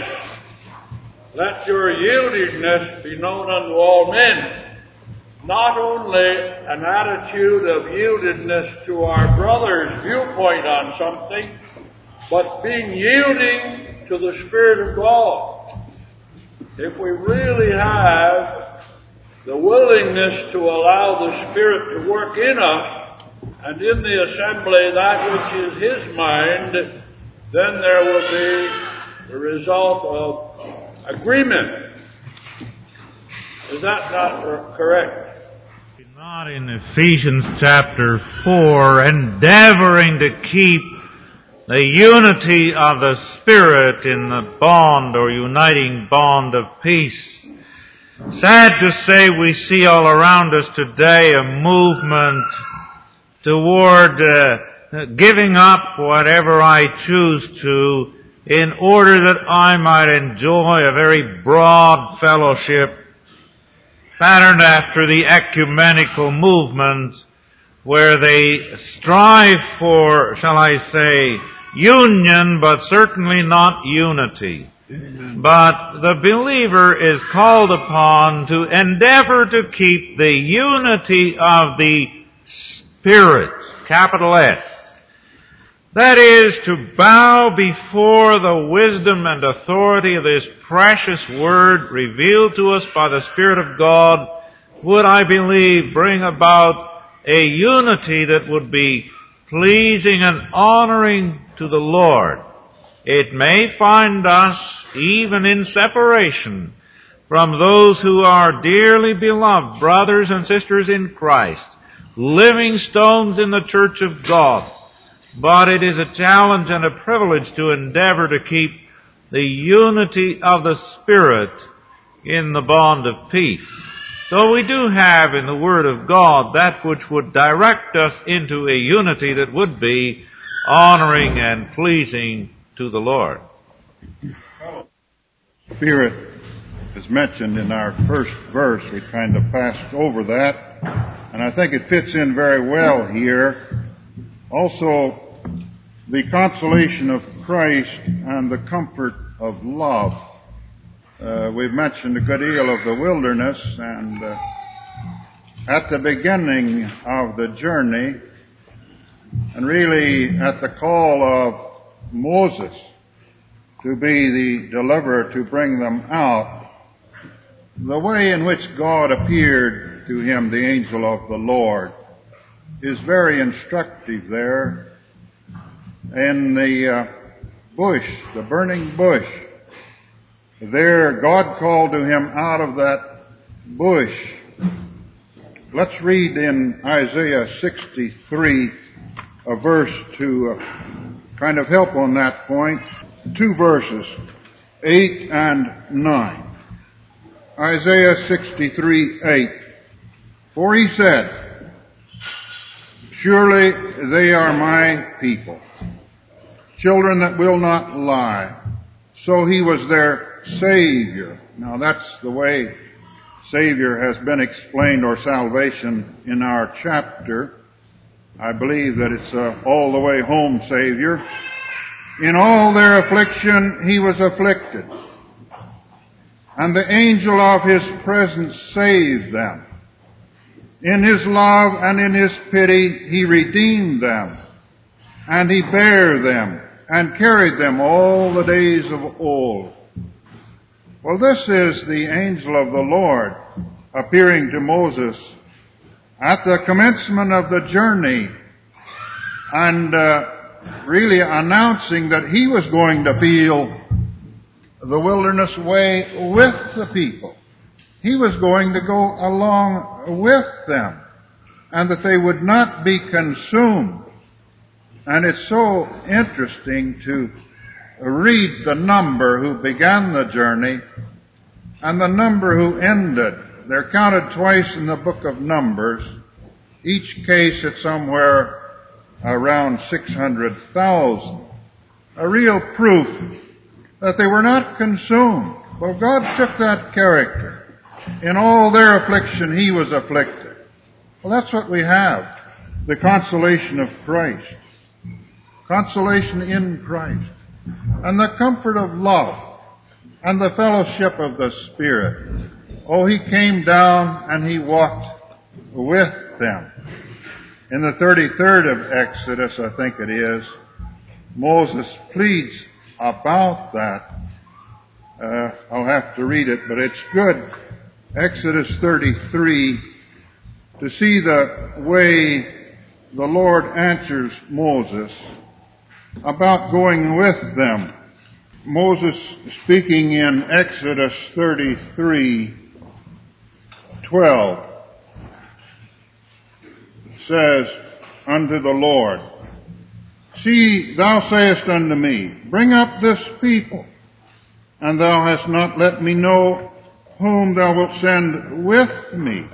F: Let your yieldedness be known unto all men. Not only an attitude of yieldedness to our brother's viewpoint on something, but being yielding to the Spirit of God. If we really have the willingness to allow the Spirit to work in us, and in the assembly that which is His mind, then there will be the result of agreement. Is that not correct?
D: Not in Ephesians chapter 4, endeavoring to keep the unity of the Spirit in the bond or uniting bond of peace. Sad to say, we see all around us today a movement toward giving up whatever I choose to in order that I might enjoy a very broad fellowship patterned after the ecumenical movement, where they strive for, shall I say, union, but certainly not unity.
H: Amen.
D: But the believer is called upon to endeavor to keep the unity of the Spirit, capital S. That is, to bow before the wisdom and authority of this precious Word revealed to us by the Spirit of God, would, I believe, bring about a unity that would be pleasing and honoring to the Lord. It may find us even in separation from those who are dearly beloved brothers and sisters in Christ, living stones in the church of God. But it is a challenge and a privilege to endeavor to keep the unity of the Spirit in the bond of peace. So we do have in the Word of God that which would direct us into a unity that would be honoring and pleasing to the Lord.
C: Spirit is mentioned in our first verse. We kind of passed over that, and I think it fits in very well here. Also, the consolation of Christ and the comfort of love. We've mentioned a good deal of the wilderness, and at the beginning of the journey, and really at the call of Moses to be the deliverer to bring them out, the way in which God appeared to him, the angel of the Lord, is very instructive there. In the bush, the burning bush, there God called to him out of that bush. Let's read in Isaiah 63 a verse to kind of help on that point. 2 verses, 8 and 9. Isaiah 63:8. For he said, surely they are my people, children that will not lie. So he was their Savior. Now that's the way Savior has been explained, or salvation, in our chapter. I believe that it's all the way home Savior. In all their affliction he was afflicted, and the angel of his presence saved them. In his love and in his pity he redeemed them, and he bare them and carried them all the days of old. Well, this is the angel of the Lord appearing to Moses at the commencement of the journey, and really announcing that he was going to feel the wilderness way with the people. He was going to go along with them, and that they would not be consumed. And it's so interesting to read the number who began the journey and the number who ended. They're counted twice in the book of Numbers. Each case at somewhere around 600,000. A real proof that they were not consumed. Well, God took that character. In all their affliction, he was afflicted. Well, that's what we have. The consolation of Christ. Consolation in Christ. And the comfort of love. And the fellowship of the Spirit. Oh, he came down and he walked with them. In the 33rd of Exodus, I think it is, Moses pleads about that. I'll have to read it, but it's good. Exodus 33, to see the way the Lord answers Moses about going with them. Moses, speaking in Exodus 33:12, says unto the Lord, see, thou sayest unto me, bring up this people, and thou hast not let me know whom thou wilt send with me.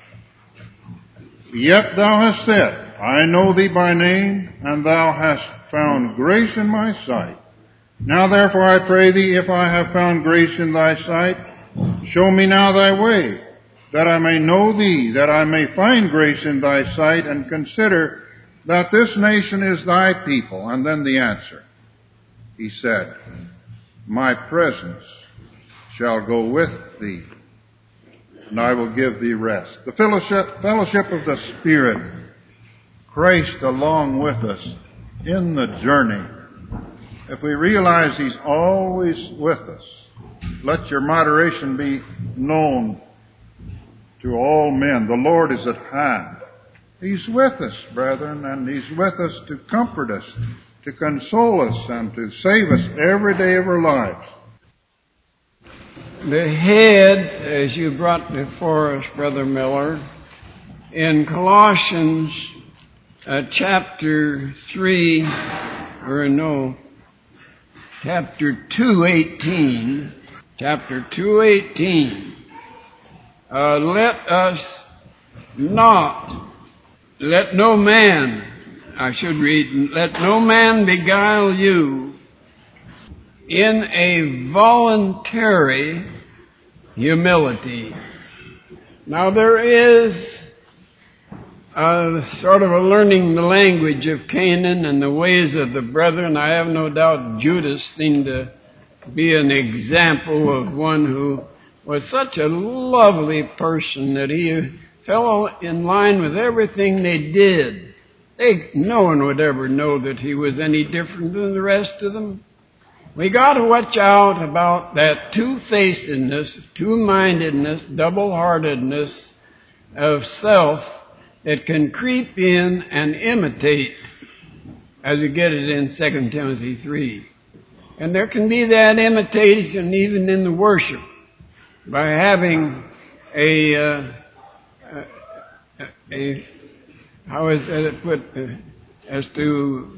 C: Yet thou hast said, I know thee by name, and thou hast found grace in my sight. Now therefore I pray thee, if I have found grace in thy sight, show me now thy way, that I may know thee, that I may find grace in thy sight, and consider that this nation is thy people. And then the answer. He said, my presence shall go with thee, and I will give thee rest. The fellowship of the Spirit, Christ along with us in the journey. If we realize he's always with us, let your moderation be known to all men. The Lord is at hand. He's with us, brethren, and he's with us to comfort us, to console us, and to save us every day of our lives.
H: The head, as you brought before us, Brother Miller, in Colossians chapter 2:18, chapter 2:18, let no man beguile you in a voluntary humility. Now there is sort of a learning the language of Canaan and the ways of the brethren. I have no doubt Judas seemed to be an example of one who was such a lovely person that he fell in line with everything they did. No one would ever know that he was any different than the rest of them. We got to watch out about that two-facedness, two-mindedness, double-heartedness of self that can creep in and imitate, as we get it in 2 Timothy 3. And there can be that imitation even in the worship by having how is that put, as to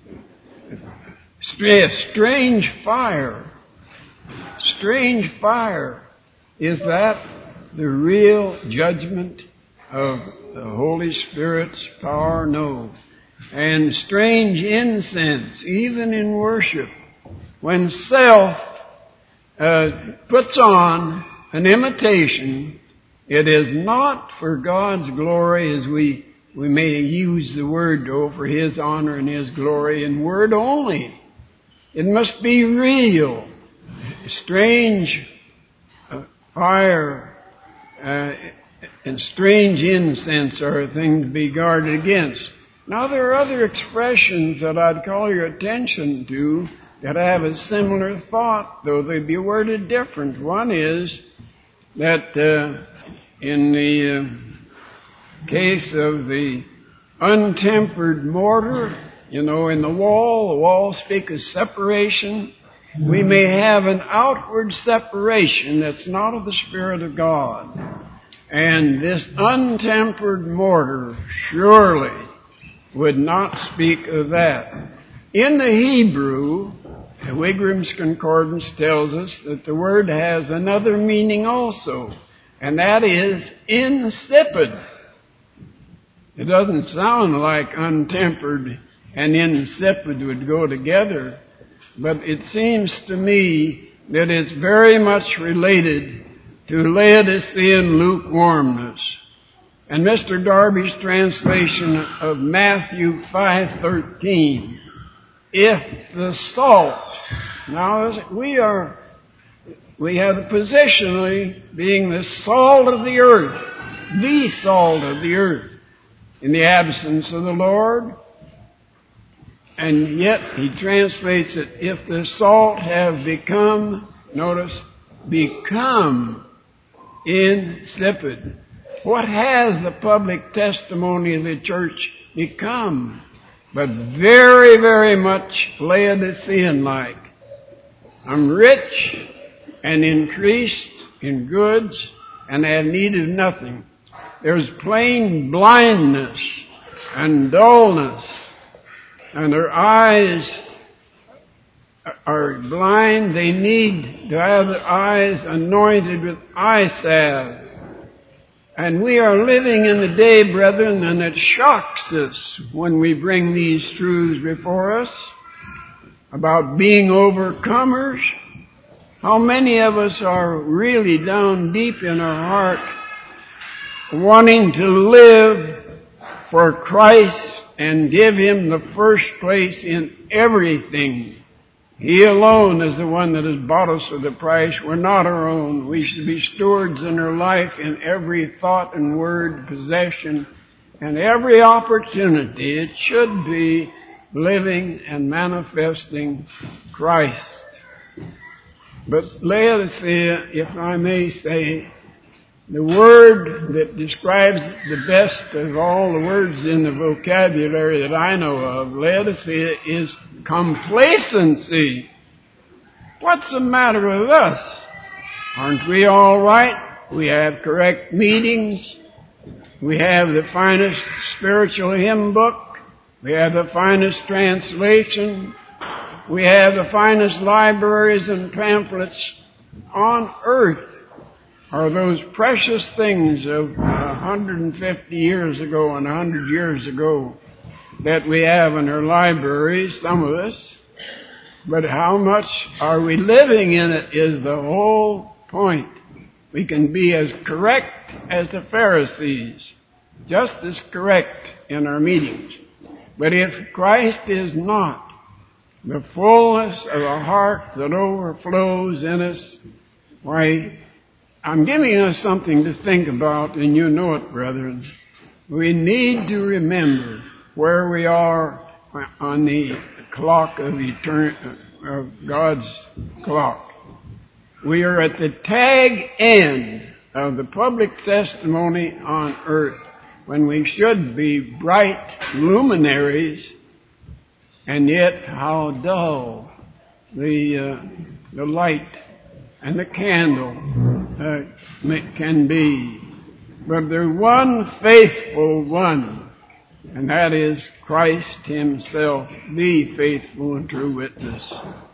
H: strange fire. Strange fire. Is that the real judgment of the Holy Spirit's power? No. And strange incense, even in worship, when self puts on an imitation, it is not for God's glory, as we may use the word, for His honor and His glory in word only. It must be real. Strange fire and strange incense are things to be guarded against. Now there are other expressions that I'd call your attention to that have a similar thought, though they be worded different. One is that in the case of the untempered mortar, in the walls speak of separation. We may have an outward separation that's not of the Spirit of God. And this untempered mortar surely would not speak of that. In the Hebrew, Wigram's Concordance tells us that the word has another meaning also, and that is insipid. It doesn't sound like untempered and insipid would go together, but it seems to me that it's very much related to Laodicean lukewarmness. And Mr. Darby's translation of Matthew 5:13, if the salt, now we have positionally being the salt of the earth, in the absence of the Lord. And yet he translates it, if the salt have become, notice, become insipid. What has the public testimony of the church become? But very, very much Laodicean-like. I'm rich and increased in goods and have need of nothing. There's plain blindness and dullness, and their eyes are blind. They need to have their eyes anointed with eye salve. And we are living in the day, brethren, and it shocks us when we bring these truths before us about being overcomers. How many of us are really down deep in our heart wanting to live for Christ and give Him the first place in everything? He alone is the one that has bought us with a price. We're not our own. We should be stewards in our life in every thought and word, possession, and every opportunity. It should be living and manifesting Christ. But Laodicea, if I may say, the word that describes the best of all the words in the vocabulary that I know of, Laodicea, is complacency. What's the matter with us? Aren't we all right? We have correct meetings. We have the finest spiritual hymn book. We have the finest translation. We have the finest libraries and pamphlets on earth. Are those precious things of 150 years ago and 100 years ago that we have in our libraries, some of us. But how much are we living in it is the whole point. We can be as correct as the Pharisees. just as correct in our meetings. But if Christ is not the fullness of a heart that overflows in us, why, I'm giving us something to think about, and you know it, brethren. We need to remember where we are on the clock of God's clock. We are at the tag end of the public testimony on earth, when we should be bright luminaries, and yet how dull the light and the candle can be. But there's one faithful one, and that is Christ Himself, the faithful and true witness.